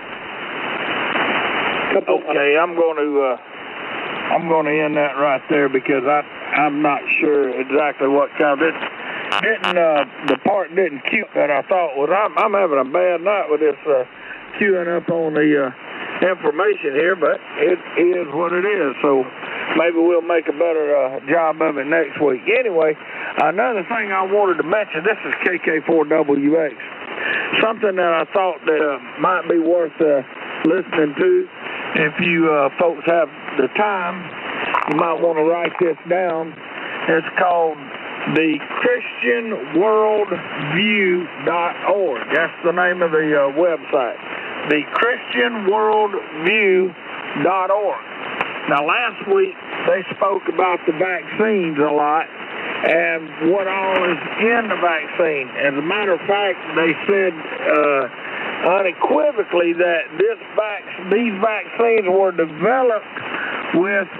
Okay, I'm going to end that right there because I'm not sure exactly what kind of the part didn't cue that I thought was. I'm having a bad night with this queuing up on the information here, but it is what it is. So maybe we'll make a better job of it next week. Anyway, another thing I wanted to mention. This is KK4WX. Something that I thought that might be worth listening to. If you folks have the time, you might want to write this down. It's called the ChristianWorldView.org. That's the name of the website. The ChristianWorldView.org. Now, last week, they spoke about the vaccines a lot and what all is in the vaccine. As a matter of fact, they said unequivocally that these vaccines were developed with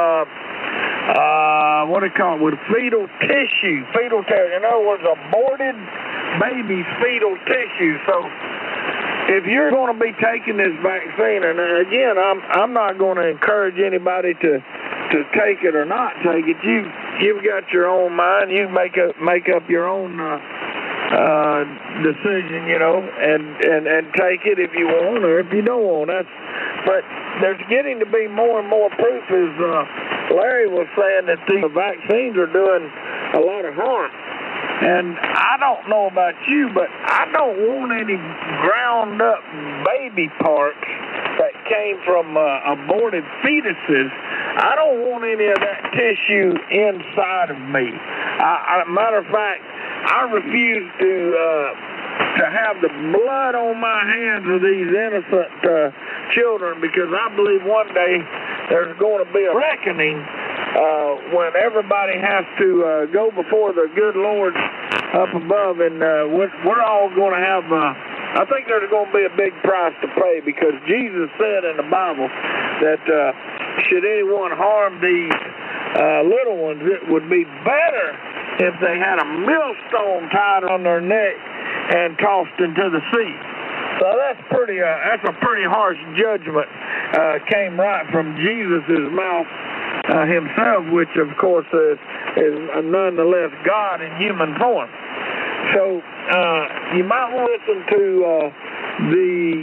with fetal tissue. In other words, aborted baby's fetal tissue. So if you're going to be taking this vaccine, and again, I'm not going to encourage anybody to take it or not take it. You've got your own mind. You make up your own decision, and take it if you want or if you don't want. But there's getting to be more and more proof, as Larry was saying, that the vaccines are doing a lot of harm. And I don't know about you, but I don't want any ground up baby parts that came from aborted fetuses. I don't want any of that tissue inside of me. Matter of fact, I refuse to have the blood on my hands of these innocent children, because I believe one day there's going to be a reckoning when everybody has to go before the good Lord up above, and we're all going to have, I think there's going to be a big price to pay, because Jesus said in the Bible that should anyone harm these little ones, it would be better if they had a millstone tied on their neck and tossed into the sea. So that's a pretty harsh judgment, came right from Jesus' mouth himself, which of course is nonetheless God in human form. So you might want to listen to the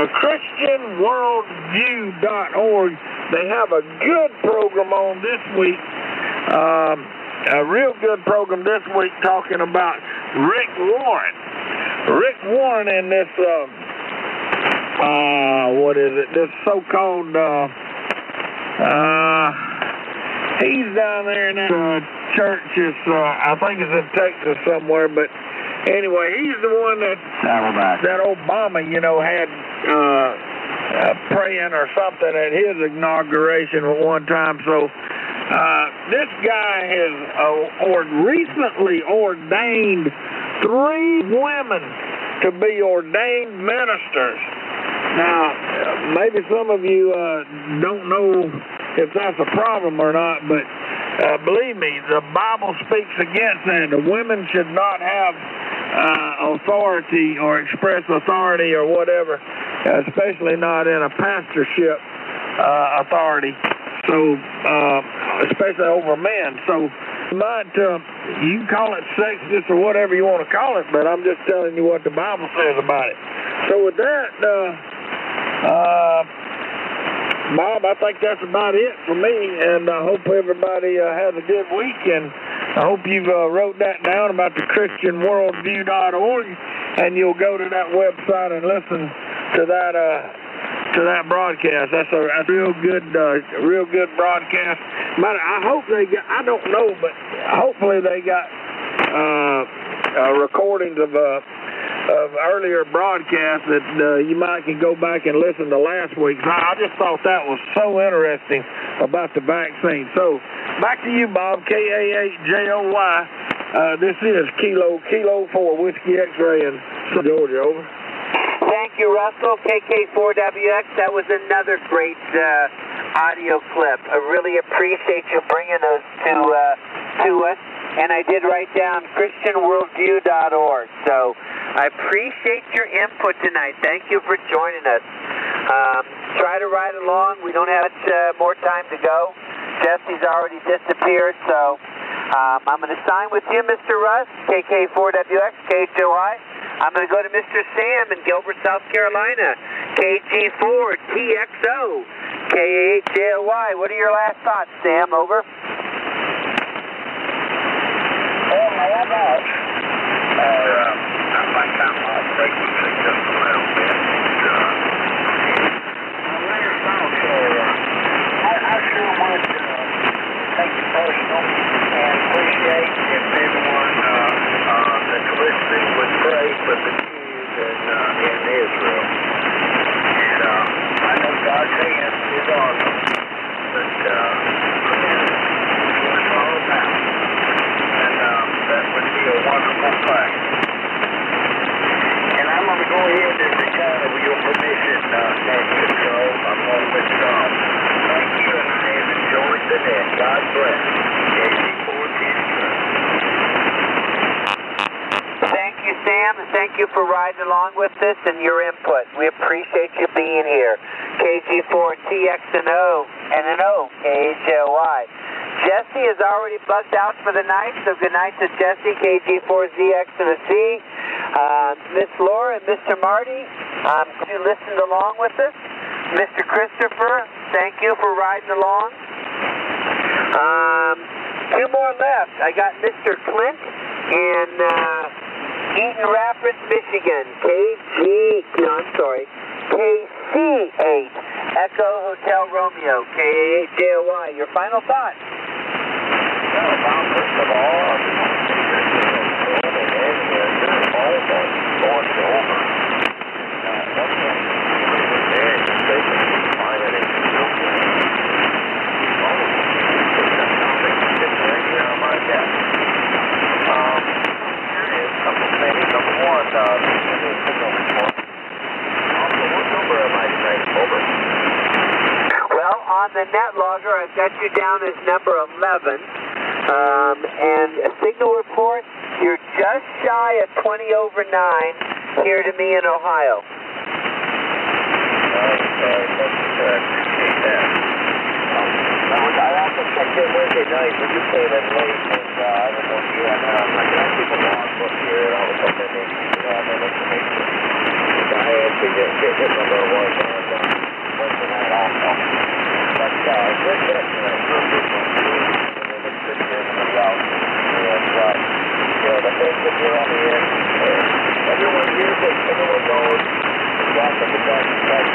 ChristianWorldView.org. They have a good program on this week, a real good program this week, talking about Rick Warren. Rick Warren and this, this so-called, he's down there in that church, I think it's in Texas somewhere, but anyway, he's the one that Obama, had praying or something at his inauguration at one time. So this guy has recently ordained 3 women to be ordained ministers. Now, maybe some of you don't know if that's a problem or not, but believe me, the Bible speaks against that. The women should not have authority or express authority or whatever, especially not in a pastorship authority. So, especially over men. So, you can call it sexist or whatever you want to call it, but I'm just telling you what the Bible says about it. So with that, Bob, I think that's about it for me, and I hope everybody has a good week, and I hope you've wrote that down about the ChristianWorldView.org, and you'll go to that website and listen to that broadcast. That's a real good broadcast. But I hope they got, I don't know, but hopefully they got recordings of earlier broadcasts that you might can go back and listen to last week's. I just thought that was so interesting about the vaccine. So back to you, Bob. KAHJOY. This is Kilo 4 Whiskey X-Ray in Georgia. Over. Thank you, Russell. KK4WX. That was another great audio clip. I really appreciate you bringing those to us. And I did write down ChristianWorldView.org. So I appreciate your input tonight. Thank you for joining us. Try to ride along. We don't have more time to go. Jesse's already disappeared, so I'm going to sign with you, Mr. Russ, KK4WX, KHOI. I'm going to go to Mr. Sam in Gilbert, South Carolina, KG4TXO, KAHJOY. What are your last thoughts, Sam? Over. Well, my thoughts are, I think I might frequency just a little bit. My last thoughts are, I sure would take it personal and appreciate if everyone that's listening would pray for the Jews in Israel. And I know God's hand is on them, but it's all about. That would be a wonderful thing. And I'm going to go ahead and retire with your permission, Nancy. So I'm going to withdraw. Thank you, and I have enjoyed the day. God bless. Thank you, Sam, and thank you for riding along with us and your input. We appreciate you being here. KG4TXNO and an O, KHLY. Jesse is already bugged out for the night, so good night to Jesse, KG4ZX and a C. Miss Laura and Mr. Marty, you listened along with us. Mr. Christopher, thank you for riding along. Two more left. I got Mr. Clint in Eaton Rapids, Michigan. KC8 Echo Hotel Romeo. KA8 JOY. Your final thoughts? Well, Bob, first of all, I just want to say going over. That's very mistaken. Find it in the filter. Sitting on my desk. Here is a couple things. Number one, signal report. What number am I tonight? Over. Well, on the net logger, I've got you down as number 11. And a signal report, you're just shy of 20 over 9 here to me in Ohio. I also checked in Wednesday night when you came in late, and I don't know if you had that. I'm like, I keep a logbook here, and all of a sudden they have that information. I actually didn't get what number it was on Wednesday night also. But good check tonight. Real good one. And it's good to hear everybody out. And, the things that you're on the air, everyone hears it, everyone knows. It's lots of the best.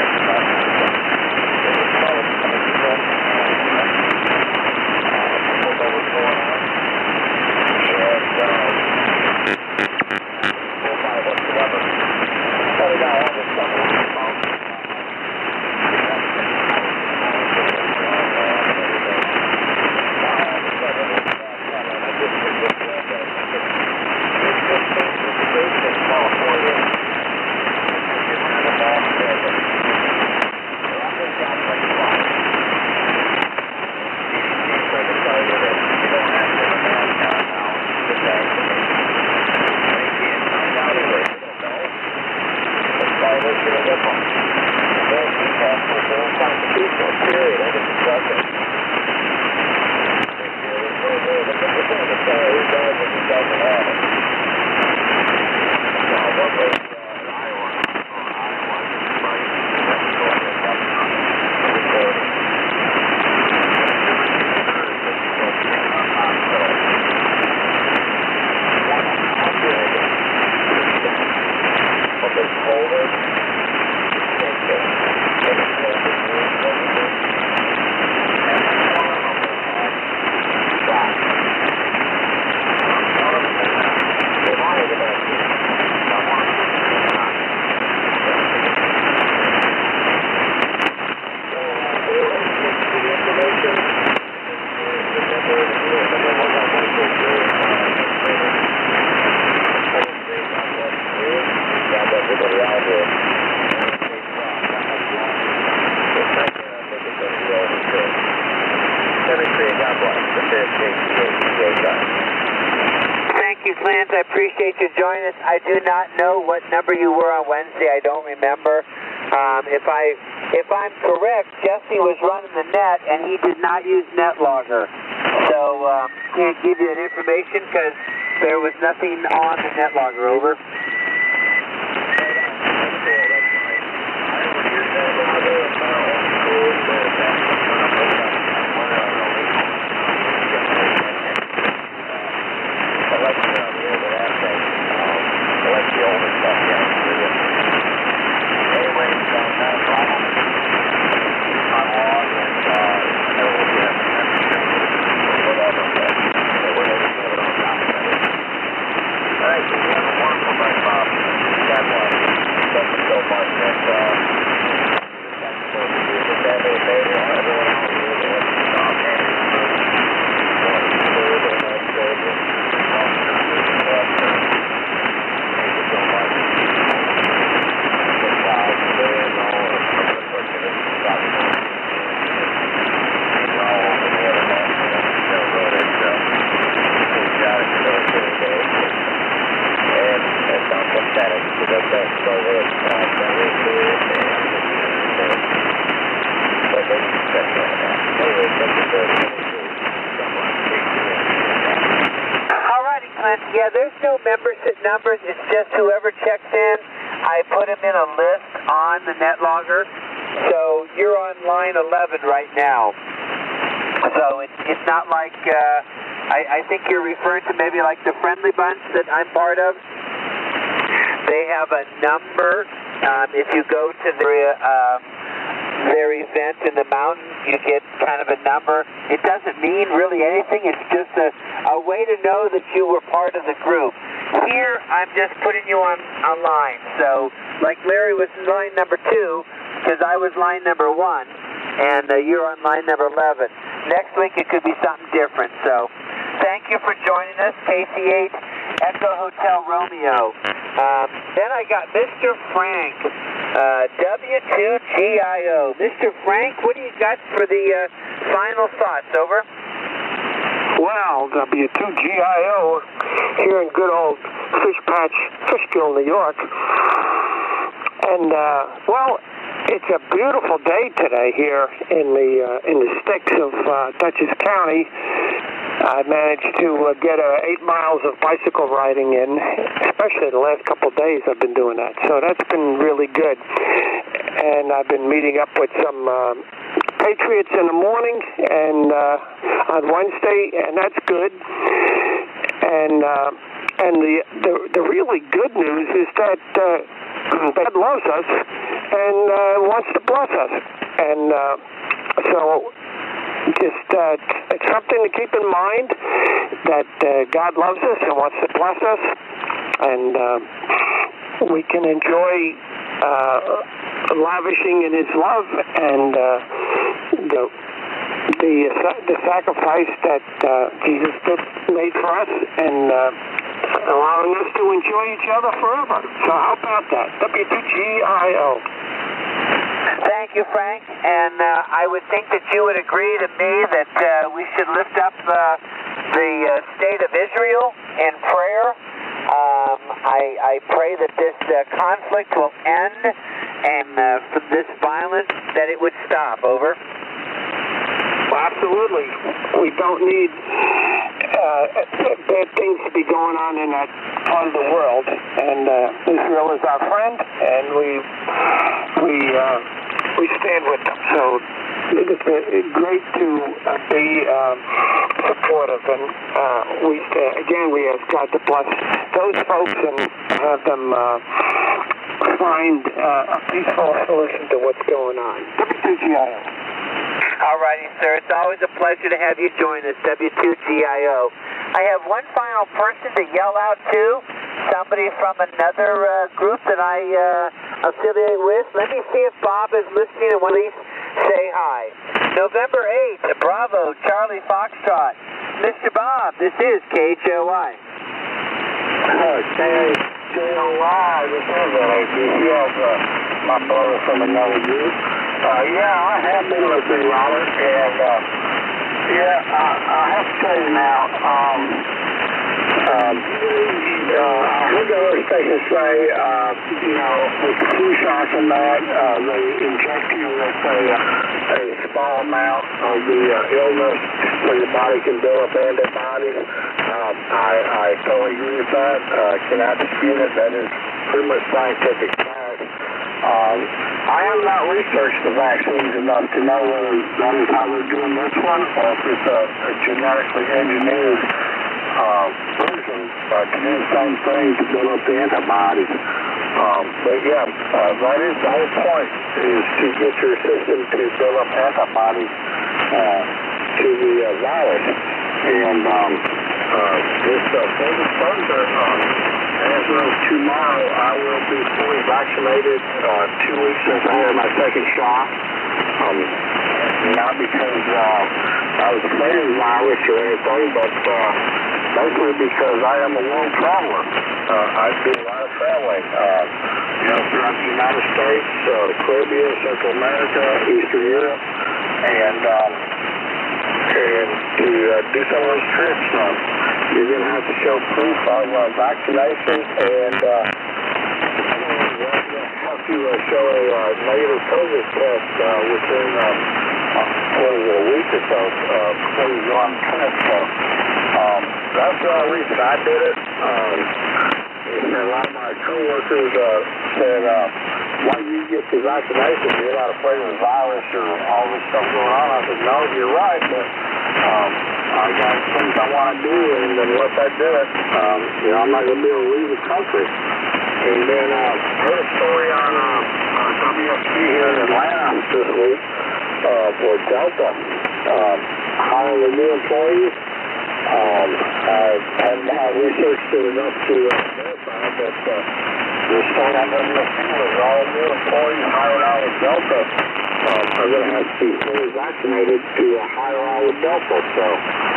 Thank you, Clint. I appreciate you joining us. I do not know what number you were on Wednesday. I don't remember. If I'm correct, Jesse was running the net, and he did not use NetLogger. So can't give you that information because there was nothing on the NetLogger. Over. Yeah, there's no membership numbers. It's just whoever checks in, I put them in a list on the NetLogger. So you're on line 11 right now. So it's not like I think you're referring to maybe like the Friendly Bunch that I'm part of. They have a number. If you go to their event in the mountains, you get kind of a number. It doesn't mean really anything. It's just a way to know that you were part of the group. Here, I'm just putting you on line. So, like Larry was line number 2, because I was line number 1, and you're on line number 11. Next week, it could be something different. So, thank you for joining us, KC8 Echo Hotel Romeo. Then I got Mr. Frank, W2GIO. Mr. Frank, what do you got for the final thoughts? Over. Well, W2GIO here in good old Fish Patch, Fishkill, New York. And, well, it's a beautiful day today here in the sticks of Dutchess County. I managed to get 8 miles of bicycle riding in, especially the last couple of days I've been doing that. So that's been really good. And I've been meeting up with some Patriots in the morning and on Wednesday, and that's good. And the really good news is that God loves us and wants to bless us. And so just it's something to keep in mind that God loves us and wants to bless us, and we can enjoy lavishing in His love and the sacrifice that Jesus made for us, and allowing us to enjoy each other forever. So how about that? W2GIO. Thank you, Frank. And I would think that you would agree to me that we should lift up the state of Israel in prayer. I pray that this conflict will end, and from this violence, that it would stop. Over. Well, absolutely. We don't need bad things to be going on in that part of the world. And Israel is our friend, and we stand with them. So it's great to be supportive, and we ask God to bless those folks and have them find a peaceful solution to what's going on. W2GIO. All righty, sir. It's always a pleasure to have you join us, W2GIO. I have one final person to yell out to, somebody from another group that I affiliate with. Let me see if Bob is listening and will at least say hi. November 8th, Bravo, Charlie Foxtrot. Mr. Bob, this is KHOI. KHOI, this is my brother from another group. Yeah, I have been listening, Robert, and I have to tell you now, I heard the other station say, with the flu shots and that, they inject you with a small amount of the illness so your body can build up antibodies. I totally agree with that. Cannot dispute it. That is pretty much scientific fact. I have not researched the vaccines enough to know whether that is how they're doing this one, or if it's a genetically engineered version to do the same thing to build up the antibodies. But yeah, that is the whole point, is to get your system to build up antibodies to the virus. And this further further, as of tomorrow, I will be fully vaccinated 2 weeks since I had my second shot. Not because I was afraid of the virus or anything, but mostly because I am a world traveler. I do a lot of traveling, throughout the United States, the Caribbean, Central America, Eastern Europe, and to do some of those trips, you're going to have to show proof of vaccination, and have to show a negative COVID test within a week or so before you go on the trip. So that's the reason I did it. And a lot of my coworkers said, why do you get the vaccination? You're not afraid of the virus. terrorists or all this stuff going on. I said, no, you're right, but I got things I want to do, and unless I do it, I'm not going to be able to leave the country. And then I heard a story on WSP here in Atlanta this week for Delta hiring the new employees. I hadn't researched it enough to verify, but the story on WSP was all new employees hired out with Delta are going to have to be fully vaccinated to hire out with Delta. So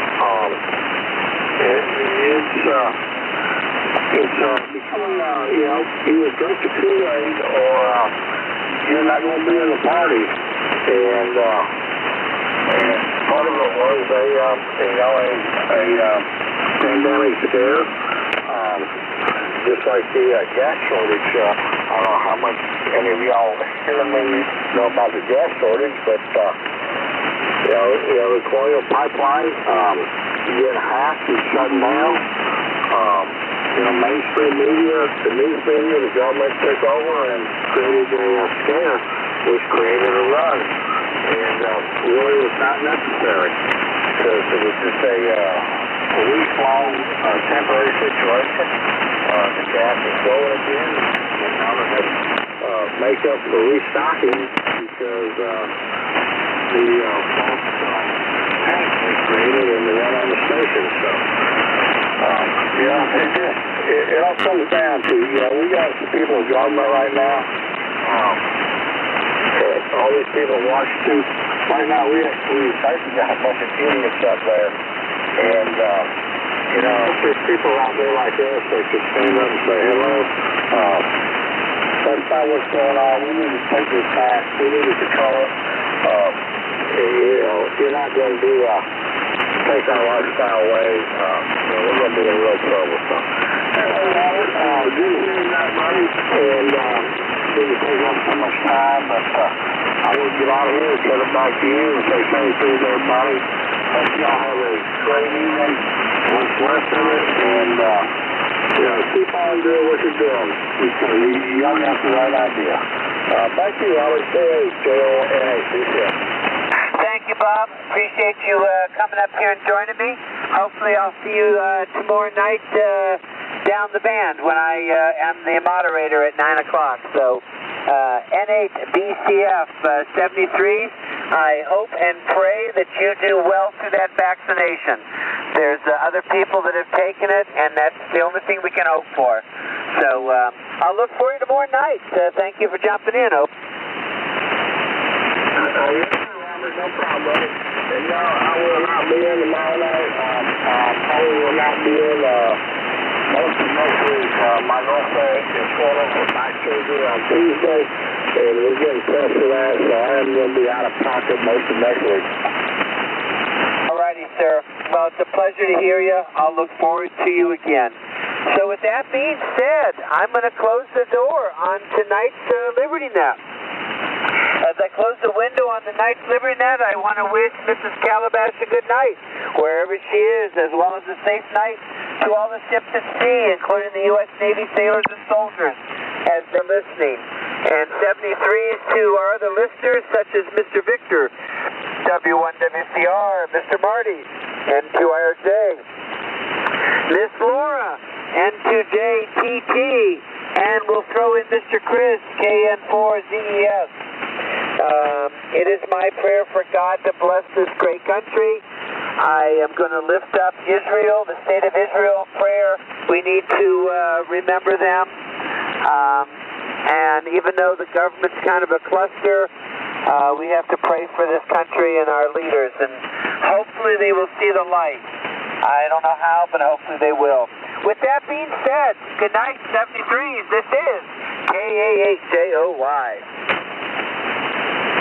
it's becoming, either drink the Kool-Aid or you're not going to be in the party. And part of it was a pandemic scare, just like the gas shortage. I don't know how much any of y'all hearing me know about the gas shortage, but the Colonial Pipeline getting hacked and shutting down. Mainstream media, the news media, the government took over and created a scare, which created a run. And really it was not necessary because it was just a week-long temporary situation. The gas is flowing again, and now they're going to make up for restocking because the false panic was created and the run on the station. So, it all comes down to, we got some people in government right now. All these people in Washington. Right now, we basically got a bunch of idiots up there. And, if there's people out there like us that could stand up and say, hello, that's not what's going on. We need to take this back. We need to control it. You're not going to take our lifestyle away. We're going to be in real trouble. So, good hearing that, buddy. And, didn't take up so much time, but I will get out of here and turn it back to you and say thank you to everybody. Hope y'all have a great evening. What's left of it, and keep on doing what you're doing because y'all got the right idea. Thank you, Alex. J-O-N-A-C-C. Thank you, Bob. Appreciate you coming up here and joining me. Hopefully I'll see you tomorrow night down the band when I am the moderator at 9 o'clock. So N8BCF 73s, I hope and pray that you do well through that vaccination. There's other people that have taken it, and that's the only thing we can hope for. So I'll look for you tomorrow night. Thank you for jumping in, Hope. No problem, buddy. And I will not be in tomorrow night. Probably will not be in most of next week. My girlfriend is going over back surgery on Tuesday, and we're getting pressed for that, so I am going to be out of pocket most of next week. All righty, sir. Well, it's a pleasure to hear you. I'll look forward to you again. So with that being said, I'm going to close the door on tonight's Liberty Net. As I close the window on tonight's Liberty Net, I want to wish Mrs. Calabash a good night, wherever she is, as well as a safe night to all the ships at sea, including the U.S. Navy sailors and soldiers, as they're listening. And 73s to our other listeners, such as Mr. Victor, W1WCR, Mr. Marty, N2IRJ, Miss Laura, N2JTT, and we'll throw in Mr. Chris, KN4ZES. It is my prayer for God to bless this great country. I am going to lift up Israel, the state of Israel, prayer. We need to remember them. And even though the government's kind of a cluster, we have to pray for this country and our leaders. And hopefully they will see the light. I don't know how, but hopefully they will. With that being said, good night, 73s. This is KAHJOY.